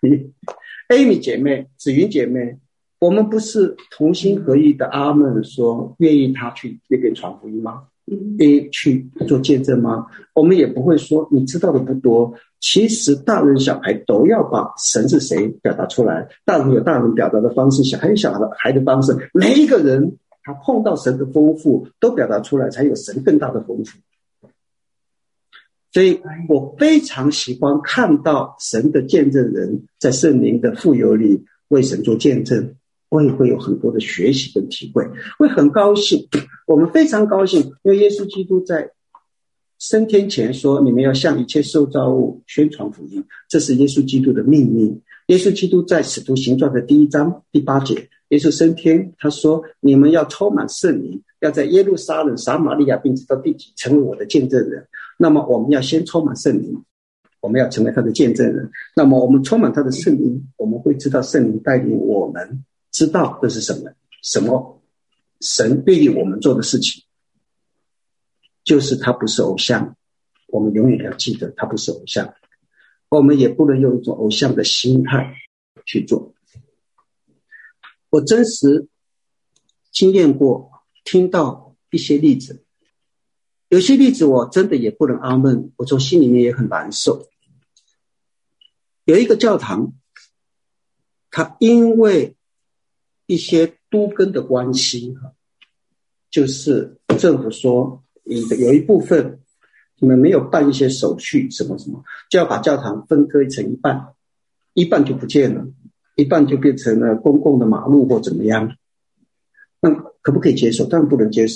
，Amy 姐妹，紫云姐妹，我们不是同心合意的阿们说愿意她去那边传福音吗？去做见证吗？我们也不会说你知道的不多。其实大人小孩都要把神是谁表达出来，大人有大人表达的方式，小孩有小孩的方式，每一个人他碰到神的丰富都表达出来，才有神更大的丰富。所以我非常喜欢看到神的见证人在圣灵的富有里为神做见证，我也会有很多的学习跟体会，会很高兴。我们非常高兴，因为耶稣基督在升天前说，你们要向一切受造物宣传福音，这是耶稣基督的命令。耶稣基督在使徒行传的1章第8节，耶稣升天，他说你们要充满圣灵，要在耶路撒冷、撒玛利亚并直到地极成为我的见证人。那么我们要先充满圣灵，我们要成为他的见证人。那么我们充满他的圣灵，我们会知道圣灵带领我们知道这是什么神对于我们做的事情，就是他不是偶像。我们永远要记得他不是偶像，我们也不能用一种偶像的心态去做。我真实经验过，听到一些例子，有些例子我真的也不能阿们，我从心里面也很难受。有一个教堂，他因为一些都更的关系，就是政府说有一部分你们没有办一些手续什么什么，就要把教堂分割成一半就不见了，一半就变成了公共的马路或怎么样。那可不可以接受？当然不能接受。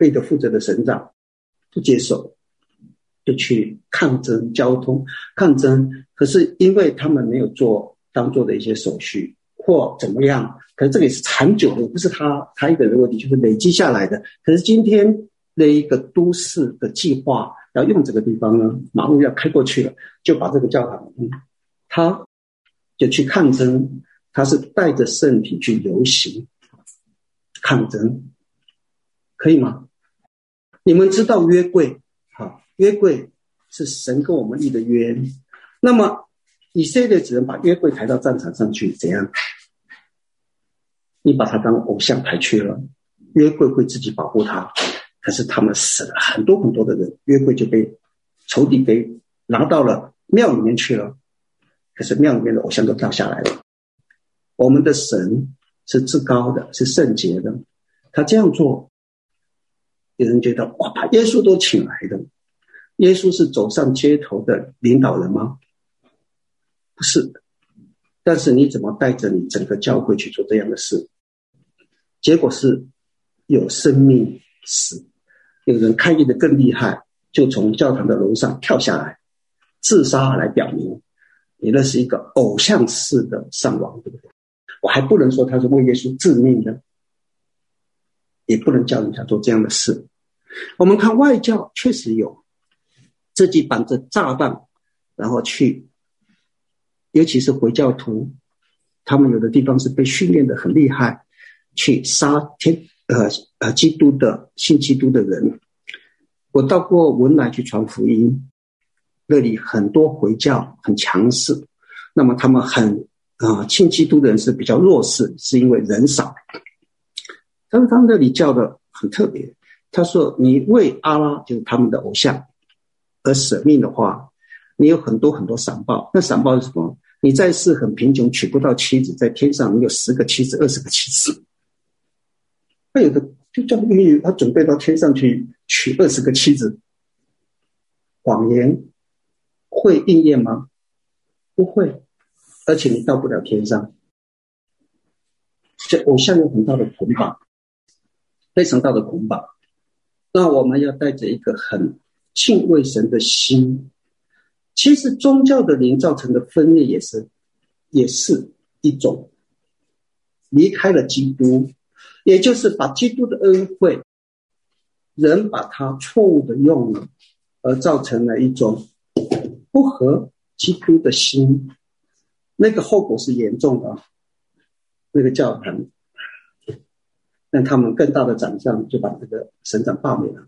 背着负责的省长不接受，就去抗争交通抗争，可是因为他们没有做当做的一些手续或怎么样，可是这个也是长久的，不是他一个人问题，就是累积下来的。可是今天的一个都市的计划要用这个地方呢，马路要开过去了，就把这个教堂他就去抗争，他是带着圣体去游行抗争，可以吗？你们知道约柜，约柜是神跟我们立的约，那么以色列只能把约柜抬到战场上去，怎样？你把它当偶像抬去了，约柜会自己保护他，可是他们死了很多很多的人，约柜就被仇敌给拿到了庙里面去了，可是庙里面的偶像都掉下来了。我们的神是至高的，是圣洁的，他这样做，有人觉得哇，把耶稣都请来的，耶稣是走上街头的领导人吗？不是，但是你怎么带着你整个教会去做这样的事？结果是有生命死，有人看见的更厉害，就从教堂的楼上跳下来自杀，来表明你那是一个偶像式的上亡，对不对？我还不能说他是为耶稣致命的，也不能叫人家做这样的事。我们看外教确实有自己绑着炸弹然后去，尤其是回教徒，他们有的地方是被训练得很厉害，去杀基督的信基督的人。我到过文莱去传福音，那里很多回教很强势，那么他们信基督的人是比较弱势，是因为人少。但是他们那里教的很特别，他说你为阿拉就是他们的偶像而舍命的话，你有很多很多赏报。那赏报是什么？你在世很贫穷，娶不到妻子，在天上你有10个妻子20个妻子。那有的就叫他准备到天上去娶20个妻子，谎言会应验吗？不会，而且你到不了天上。这偶像有很大的捆绑，非常大的捆绑。那我们要带着一个很敬畏神的心。其实宗教的灵造成的分裂也是一种离开了基督，也就是把基督的恩惠，人把它错误的用了，而造成了一种不合基督的心，那个后果是严重的。那个教堂让他们更大的长相就把这个省长罢免了，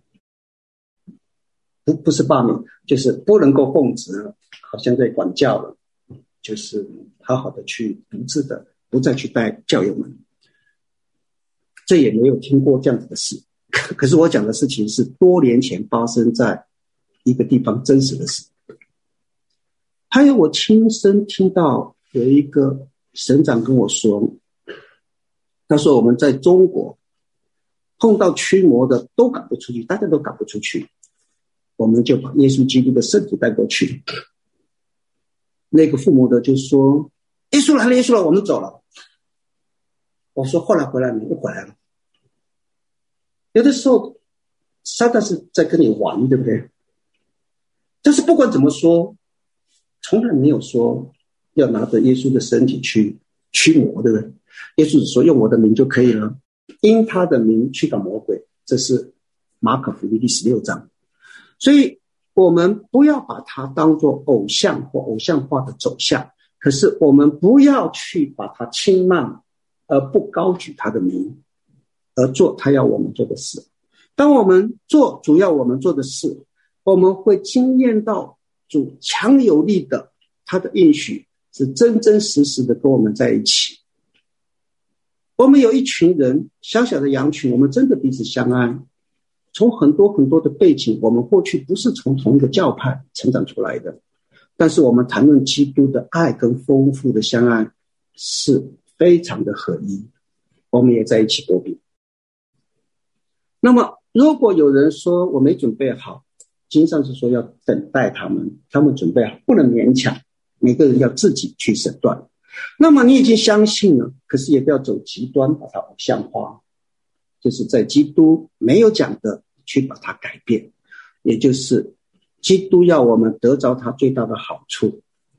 不是罢免，就是不能够奉旨了，好像在管教了，就是好好的去独自的不再去带教友们。这也没有听过这样子的事，可是我讲的事情是多年前发生在一个地方真实的事。还有我亲身听到有一个省长跟我说，他说我们在中国碰到驱魔的都赶不出去，大家都赶不出去，我们就把耶稣基督的圣体带过去。那个附魔的就说耶稣来了，耶稣来了，我们走了。我说后来回来没？又回来了。有的时候撒旦是在跟你玩，对不对？但是不管怎么说，从来没有说要拿着耶稣的身体去驱魔，对不对？耶稣只说用我的名就可以了，因他的名驱赶魔鬼，这是马可福音第16章。所以我们不要把它当作偶像或偶像化的走向，可是我们不要去把它轻慢而不高举他的名，而做他要我们做的事。当我们做主要我们做的事，我们会经验到主强有力的他的应许是真真实实的跟我们在一起。我们有一群人，小小的羊群，我们真的彼此相爱。从很多很多的背景，我们过去不是从同一个教派成长出来的，但是我们谈论基督的爱跟丰富的相爱是非常的合一，我们也在一起过饼。那么如果有人说我没准备好，经上是说要等待他们准备好，不能勉强，每个人要自己去审断。那么你已经相信了，可是也不要走极端，把它偶像化。 就是在基督没有讲的去把它改变，也就是基督要我们得着他最大的好处。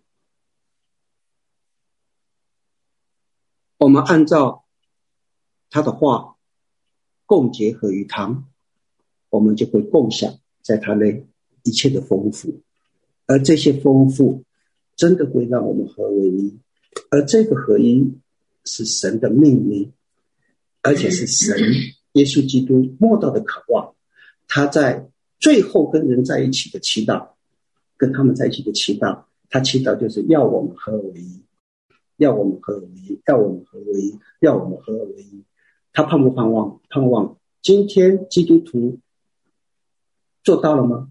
我们按照他的话共结合于他，我们就会共享在他内一切的丰富，而这些丰富真的会让我们合为一，而这个合一是神的命令，而且是神耶稣基督末道的渴望。他在最后跟人在一起的祈祷，跟他们在一起的祈祷，他祈祷就是要我们合为一，要我们合为一，要我们合为一，要我们合为一。他盼不盼望？盼望。今天基督徒做到了吗？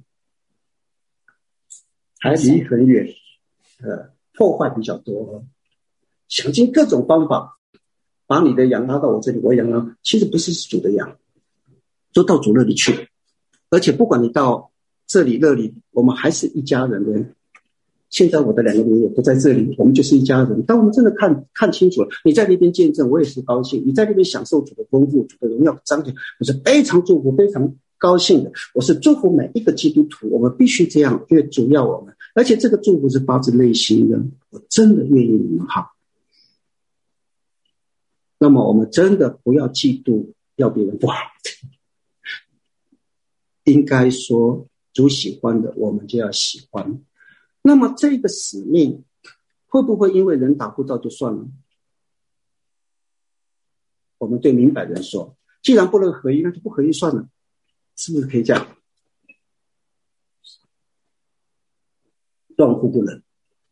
还离很远，破坏比较多，想尽各种方法把你的羊拉到我这里，我羊呢其实不是主的羊，都到主那里去。而且不管你到这里那里，我们还是一家人的。现在我的2个女友都在这里，我们就是一家人。当我们真的看清楚了，你在那边见证，我也是高兴；你在那边享受主的丰富、主的荣耀彰显，我是非常祝福、非常高兴的。我是祝福每一个基督徒，我们必须这样，因为主要我们，而且这个祝福是发自内心的，我真的愿意你们好。那么我们真的不要嫉妒，要别人不好。应该说，主喜欢的，我们就要喜欢。那么这个使命会不会因为人打护照就算了？我们对明白人说，既然不能合一，那就不合一算了，是不是可以这样？断乎不能。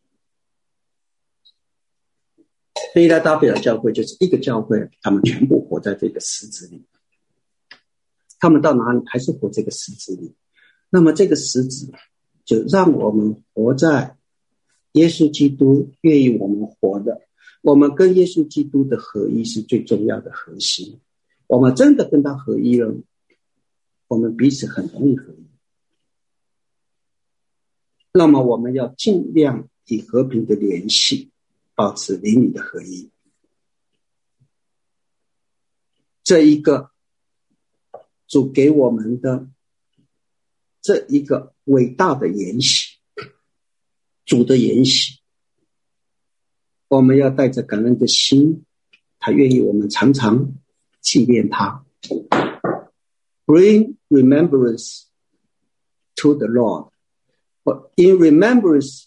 菲拉达菲尔教会就是一个教会，他们全部活在这个实质里，他们到哪里还是活这个实质里。那么这个实质就让我们活在耶稣基督愿意我们活的，我们跟耶稣基督的合一是最重要的核心。我们真的跟他合一了，我们彼此很容易合一。那么我们要尽量以和平的联系保持邻里的合一。这一个主给我们的这一个伟大的筵席，主的筵席，我们要带着感恩的心，他愿意我们常常纪念他。Bring remembrance to the Lord, but in remembrance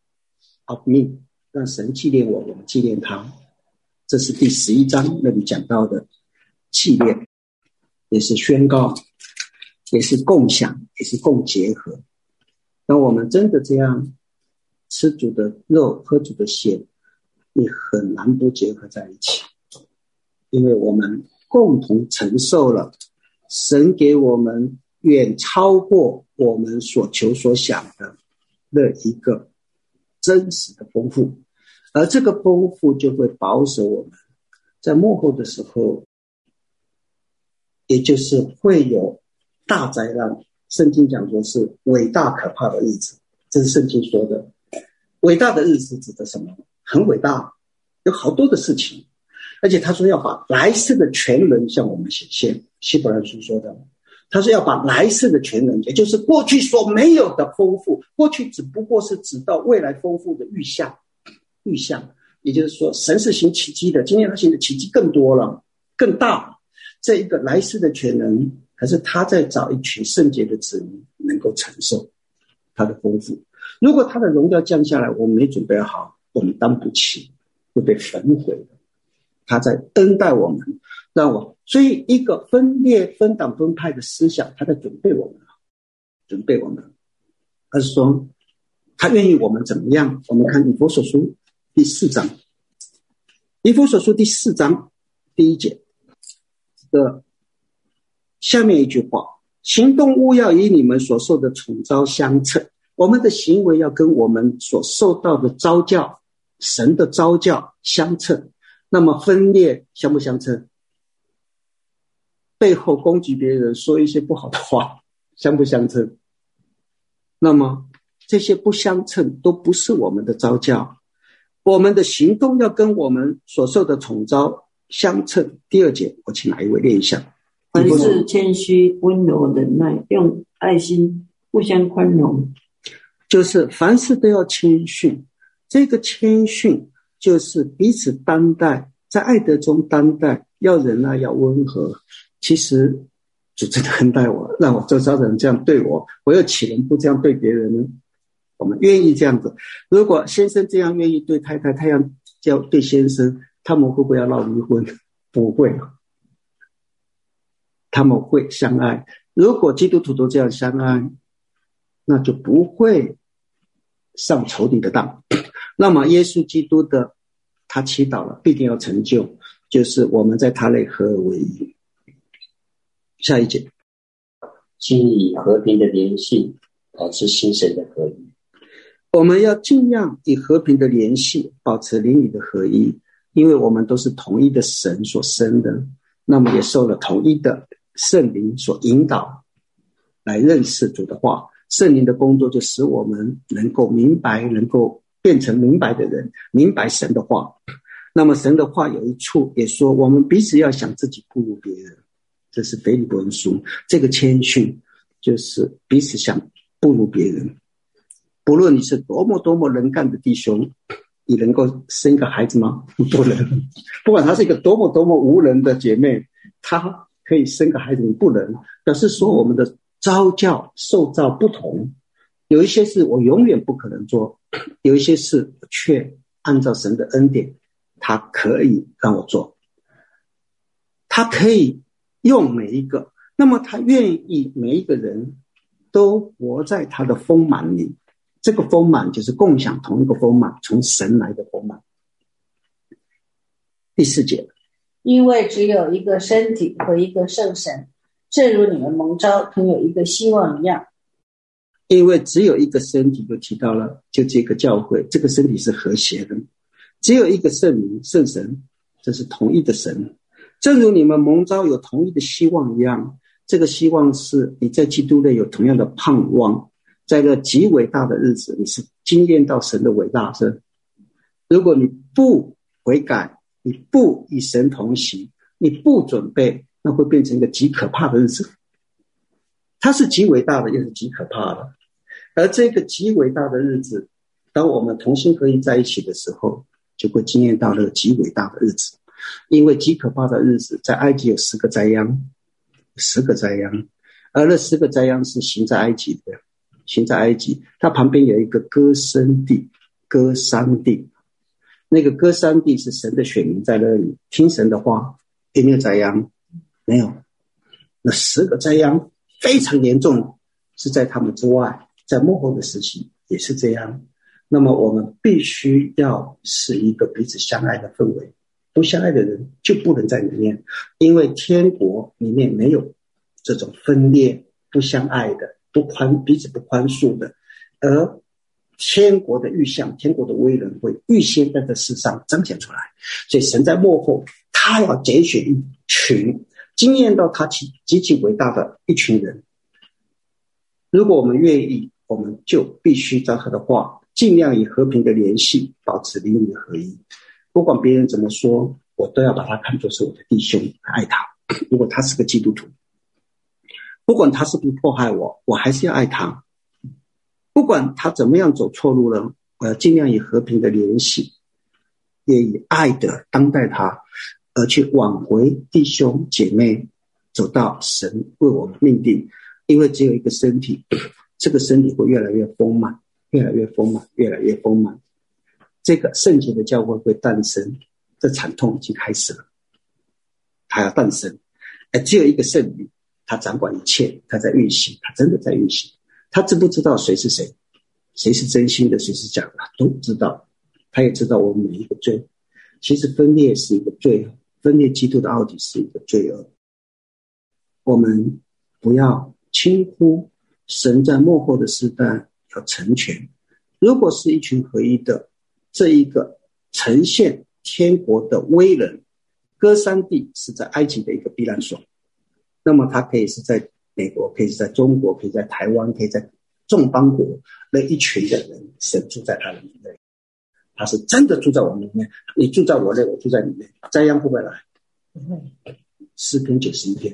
of me， 让神纪念我，我们纪念他。这是第11章那里讲到的纪念，也是宣告，也是共享，也是共结合。当我们真的这样吃主的肉，喝主的血，你很难不结合在一起，因为我们共同承受了神给我们远超过我们所求所想的那一个真实的丰富，而这个丰富就会保守我们在末后的时候，也就是会有大灾难。圣经讲说是伟大可怕的日子，这是圣经说的。伟大的日子指的什么？很伟大，有好多的事情，而且他说要把来世的全能向我们显现。希伯来书说的，他说要把来世的全能，也就是过去所没有的丰富，过去只不过是指到未来丰富的预象，也就是说神是行奇迹的，今天他行的奇迹更多了，更大了。这一个来世的全能，可是他在找一群圣洁的子民能够承受他的丰富。如果他的荣耀降下来，我们没准备好，我们担不起，会被焚毁的。他在恩待我们，让我，所以一个分裂、分党、分派的思想，他在准备我们。他是说，他愿意我们怎么样？我们看以弗所书第4章，以弗所书第4章第1节的下面一句话：行动务要以你们所受的宠召相称。我们的行为要跟我们所受到的召教，神的召教相称。那么分裂相不相称？背后攻击别人，说一些不好的话，相不相称？那么这些不相称都不是我们的召教。我们的行动要跟我们所受的宠召相称。第2节，我请哪一位念一下？ 凡事谦虚、温柔、忍耐，用爱心互相宽容。 就是凡事都要谦逊，这个谦逊就是彼此担待，在爱德中担待，要忍耐，要温和。其实主真的恩待我，让我周遭的人这样对我，我又岂能不这样对别人呢？我们愿意这样子。如果先生这样愿意对太太，太阳要对先生，他们会不会要闹离婚？不会，他们会相爱。如果基督徒都这样相爱，那就不会上仇敌的当。那么耶稣基督的他祈祷了，必定要成就，就是我们在他内合而为一。下一节， 尽以和平的联系保持心神的合一。 我们要尽量以和平的联系保持灵里的合一，因为我们都是同一的神所生的，那么也受了同一的圣灵所引导来认识主的话。圣灵的工作就使我们能够明白，能够变成明白的人，明白神的话。那么神的话有一处也说，我们彼此要想自己不如别人，这是腓立比书。这个谦逊就是彼此想不如别人。不论你是多么能干的弟兄，你能够生一个孩子吗？不能。不管他是一个多么无能的姐妹，她可以生个孩子，你不能。表示说我们的召教受造不同，有一些事我永远不可能做，有一些事却按照神的恩典，他可以让我做，他可以用每一个，那么他愿意每一个人都活在他的丰满里。这个丰满就是共享同一个丰满，从神来的丰满。第4节， 因为只有一个身体和一个圣神，正如你们蒙召同有一个希望一样。 因为只有一个身体，就提到了，就这个教会，这个身体是和谐的，只有一个圣灵圣神，这是同一的神，正如你们蒙召有同一的希望一样。这个希望是你在基督内有同样的盼望，在这极伟大的日子，你是经验到神的伟大是。如果你不悔改，你不与神同行，你不准备，那会变成一个极可怕的日子。它是极伟大的，又是极可怕的。而这个极伟大的日子，当我们同心合一在一起的时候，就会经验到那个极伟大的日子。因为极可怕的日子，在埃及有10个灾殃，10个灾殃，而那10个灾殃是行在埃及的，行在埃及，它旁边有一个歌山地，歌山地，那个歌山地是神的选民在那里听神的话，有没有灾殃？没有。那10个灾殃非常严重，是在他们之外，在末后的时期也是这样。那么我们必须要是一个彼此相爱的氛围，不相爱的人就不能在里面，因为天国里面没有这种分裂、不相爱的、彼此不宽恕的，而天国的预象、天国的威能会预先在这世上彰显出来。所以神在末后，他要拣选一群经验到他极其伟大的一群人。如果我们愿意，我们就必须照他的话，尽量以和平的联系保持灵里的合一。不管别人怎么说，我都要把他看作是我的弟兄，爱他。如果他是个基督徒，不管他是不是迫害我，我还是要爱他。不管他怎么样走错路了，我要尽量以和平的联系，也以爱的当待他，而去挽回弟兄姐妹，走到神为我们命定。因为只有一个身体，这个身体会越来越丰满，越来越丰满，越来越丰满。这个圣洁的教会会诞生，这惨痛已经开始了，它要诞生。只有一个圣灵，他掌管一切，他在运行，他真的在运行。他知不知道谁是谁，谁是真心的，谁是假的，都知道。他也知道我们每一个罪。其实分裂是一个罪恶，分裂基督的奥体是一个罪恶。我们不要轻忽神在末后的时代要成全。如果是一群合一的，这一个呈现天国的威能，歌山地是在埃及的一个避难所，那么它可以是在美国，可以是在中国，可以在台湾，可以在众邦国，那一群的人，神住在他的里面，他是真的住在我们里面。你住在我内，我住在里面，灾殃会不会来？诗篇91篇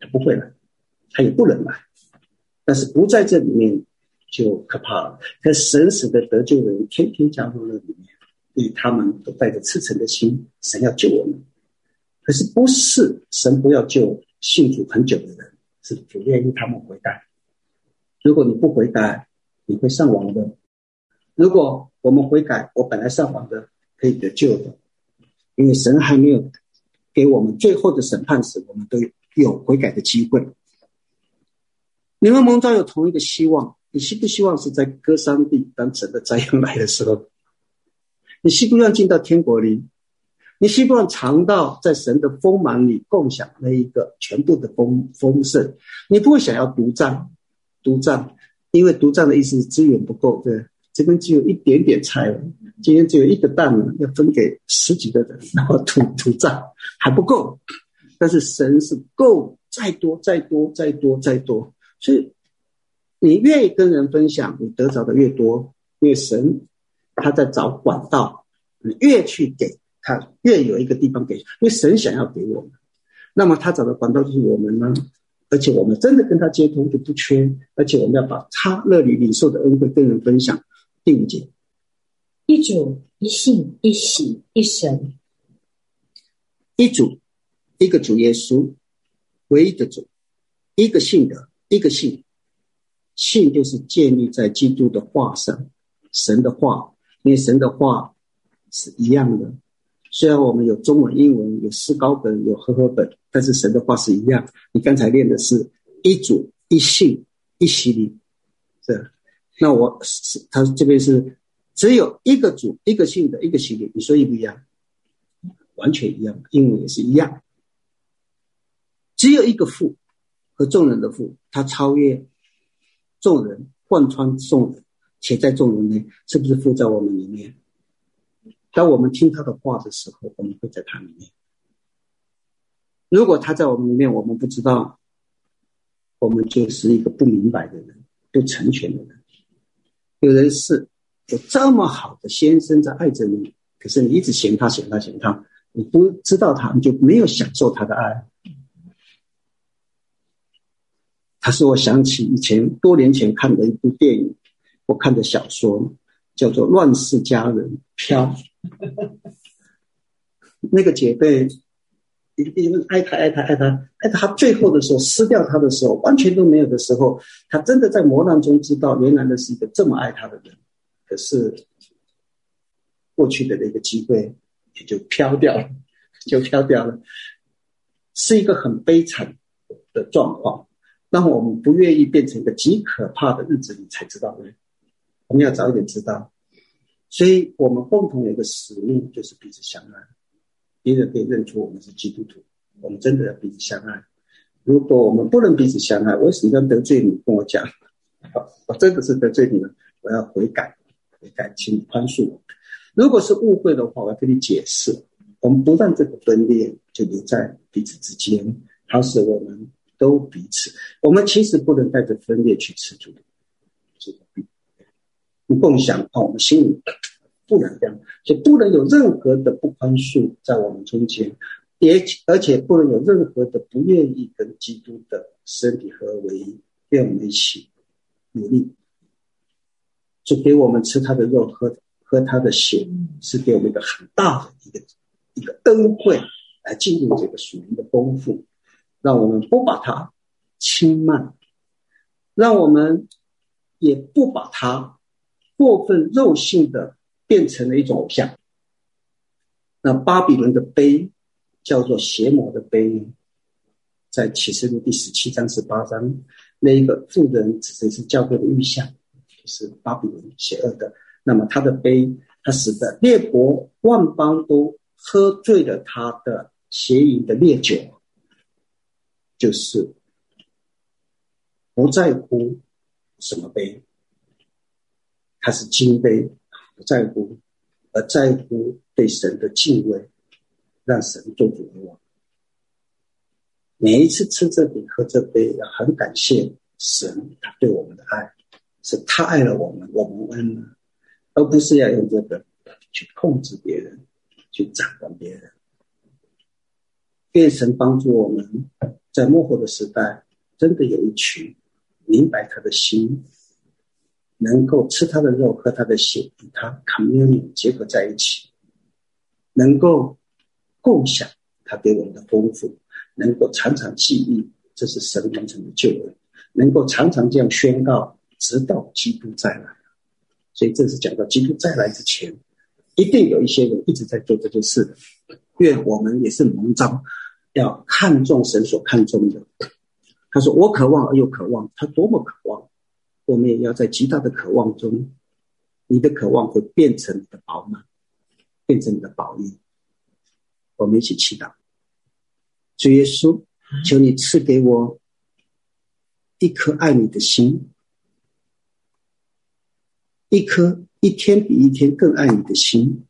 不会来，他也不能来。但是不在这里面就可怕了。可神使的得救的人天天加入那里面，因为他们都带着赤诚的心，神要救我们。可是不是神不要救信主很久的人，是不愿意他们悔改。如果你不悔改，你会上网的。如果我们悔改，我本来上网的可以得救的，因为神还没有给我们最后的审判时，我们都有悔改的机会。你们蒙召有同一个希望，你希不希望是在歌桑地当神的灾殃来的时候？你希不希望进到天国里？你希不希望尝到在神的丰满里共享那一个全部的丰盛？你不会想要独占，因为独占的意思是资源不够，对，这边只有一点点菜了，今天只有一个蛋了，要分给10几个人，然后独占还不够。但是神是够，再多，所以你越跟人分享，你得着的越多，因为神他在找管道，你越去给他，越有一个地方给，因为神想要给我们，那么他找的管道就是我们呢，而且我们真的跟他接通就不缺，而且我们要把他那里领受的恩惠跟人分享。第5节， 一主一信一喜一神， 一主，一个主耶稣，唯一的主，一个信的，一个信，信就是建立在基督的话上，神的话，因为神的话是一样的。虽然我们有中文、英文，有思高本，有和合本，但是神的话是一样。你刚才练的是一主、一信、一洗礼，是。那他这边是只有一个主、一个信的、一个洗礼，你说一不一样？完全一样，英文也是一样。只有一个父和众人的父，他超越众人，贯穿众人，且在众人内，是不是父在我们里面？当我们听他的话的时候，我们会在他里面。如果他在我们里面，我们不知道，我们就是一个不明白的人，不成全的人。有人是有这么好的先生在爱着你，可是你一直嫌他，你不知道他，你就没有享受他的爱。他使我想起以前多年前看的一部电影，我看的小说叫做《乱世佳人飘》。那个姐妹一直爱他最后的时候，撕掉他的时候，完全都没有的时候，他真的在磨难中知道原来的是一个这么爱他的人，可是过去的那个机会也就飘掉了，是一个很悲惨的状况。当我们不愿意变成一个极可怕的日子里才知道的，我们要早一点知道。所以我们共同有一个使命，就是彼此相爱。别人可以认出我们是基督徒，我们真的要彼此相爱。如果我们不能彼此相爱，为什么要得罪你？跟我讲，我真的是得罪你了，我要悔改，请你宽恕我。如果是误会的话，我要跟你解释。我们不让这个分裂就留在彼此之间，好使我们都彼此。我们其实不能带着分裂去吃主的，不共享我们心里不能这样，就不能有任何的不宽恕在我们中间，而且不能有任何的不愿意跟基督的身体合而为一，让我们一起努力。就给我们吃他的肉，喝他的血，是给我们一个很大的一个恩惠，来进入这个属灵的丰富，让我们不把它轻慢，让我们也不把它过分肉性的变成了一种偶像。那巴比伦的碑叫做邪魔的碑，在启示录第17章18章，那一个妇人指的是教会的预象，就是巴比伦邪恶的。那么他的碑，他使得列国万邦都喝醉了他的邪淫的烈酒，就是不在乎什么碑，他是金杯，不在乎，而在乎对神的敬畏，让神做主为王。每一次吃这饼喝这杯，要很感谢神他对我们的爱，是他爱了我们，我们恩了，而不是要用这个去控制别人，去掌管别人。愿神帮助我们在末后的时代，真的有一群明白他的心，能够吃他的肉喝他的血，与他 communion 结合在一起，能够共享他给我们的丰富，能够常常记忆这是神完成的救恩，能够常常这样宣告，直到基督再来。所以这是讲到基督再来之前，一定有一些人一直在做这件事的。愿我们也是蒙召，要看重神所看重的。他说我渴望而又渴望，他多么渴望，我们也要在极大的渴望中，你的渴望会变成你的饱满，变成你的宝益。我们一起祈祷。主耶稣，求你赐给我一颗爱你的心，一颗一天比一天更爱你的心。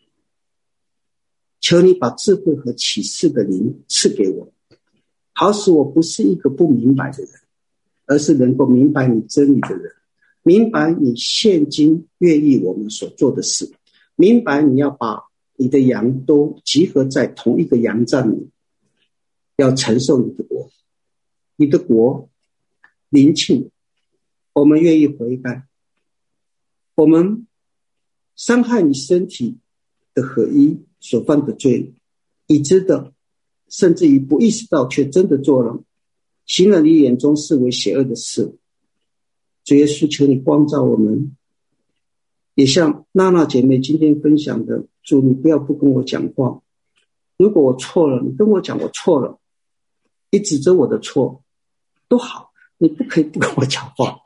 求你把智慧和启示的灵赐给我，好使我不是一个不明白的人，而是能够明白你真理的人，明白你现今愿意我们所做的事，明白你要把你的羊都集合在同一个羊站里，要承受你的国。你的国临近，我们愿意悔改，我们伤害你身体的合一所犯的罪，已知的甚至于不意识到却真的做了，行了你眼中视为邪恶的事。主耶稣，求你光照我们，也像娜娜姐妹今天分享的，主你不要不跟我讲话，如果我错了，你跟我讲我错了，你指责我的错都好，你不可以不跟我讲话。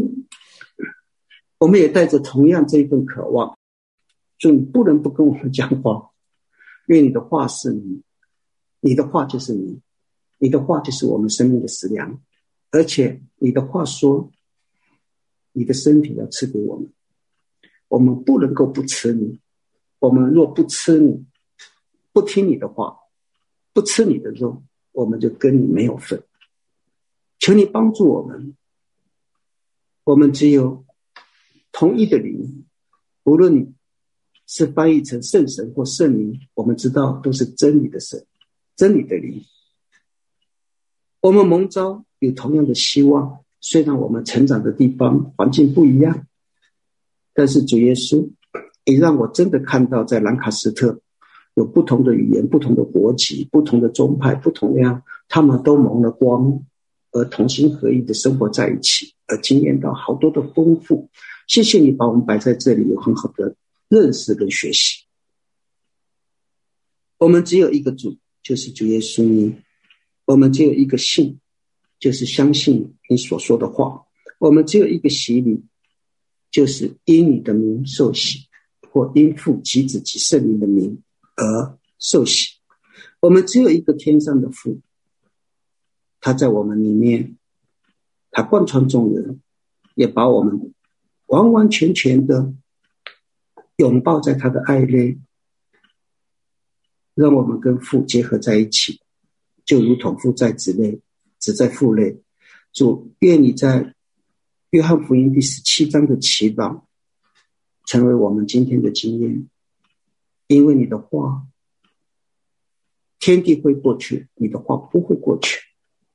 我们也带着同样这一份渴望，主你不能不跟我们讲话，因为你的话是你，你的话就是你，你的话就是我们生命的食粮，而且你的话说你的身体要赐给我们，我们不能够不吃你，我们若不吃你，不听你的话，不吃你的肉，我们就跟你没有份。求你帮助我们，我们只有同一的灵，无论你是翻译成圣神或圣灵，我们知道都是真理的神，真理的灵。我们蒙召有同样的希望，虽然我们成长的地方环境不一样，但是主耶稣也让我真的看到在兰卡斯特有不同的语言，不同的国籍，不同的宗派，不同样，他们都蒙了光，而同心合意的生活在一起，而经验到好多的丰富。谢谢你把我们摆在这里，有很好的认识跟学习。我们只有一个主，就是主耶稣你。我们只有一个信，就是相信你所说的话。我们只有一个洗礼，就是因你的名受洗，或因父及子及圣灵的名而受洗。我们只有一个天上的父，他在我们里面，他贯穿众人，也把我们完完全全的拥抱在他的爱内，让我们跟父结合在一起，就如同父在子内，子在父内。主，愿你在约翰福音第17章的祈祷成为我们今天的经验，因为你的话，天地会过去，你的话不会过去。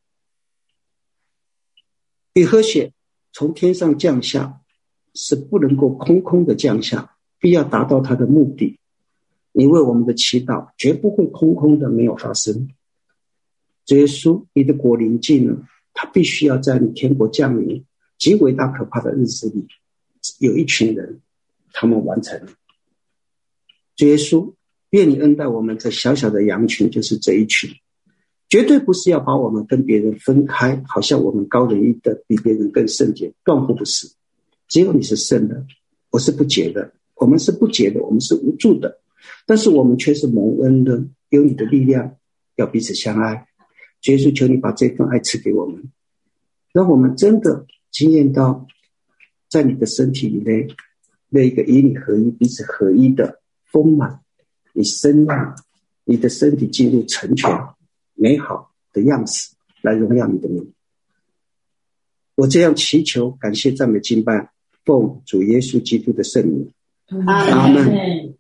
雨和血从天上降下，是不能够空空的降下，必要达到它的目的。你为我们的祈祷绝不会空空的没有发生。主耶稣，你的国临近了，他必须要在你天国降临极伟大可怕的日子里，有一群人他们完成了。主耶稣，愿你恩待我们这小小的羊群，就是这一群，绝对不是要把我们跟别人分开，好像我们高人一等，比别人更圣洁，断乎不是。只有你是圣的，我是不洁的，我们是不洁的，我们是无助的，但是我们却是蒙恩的，有你的力量，要彼此相爱。主耶稣，求你把这份爱赐给我们，让我们真的经验到在你的身体里面那一个以你合一、彼此合一的丰满，你身量，你的身体进入成全美好的样式，来荣耀你的名。我这样祈求，感谢赞美敬拜，奉主耶稣基督的圣名，阿们。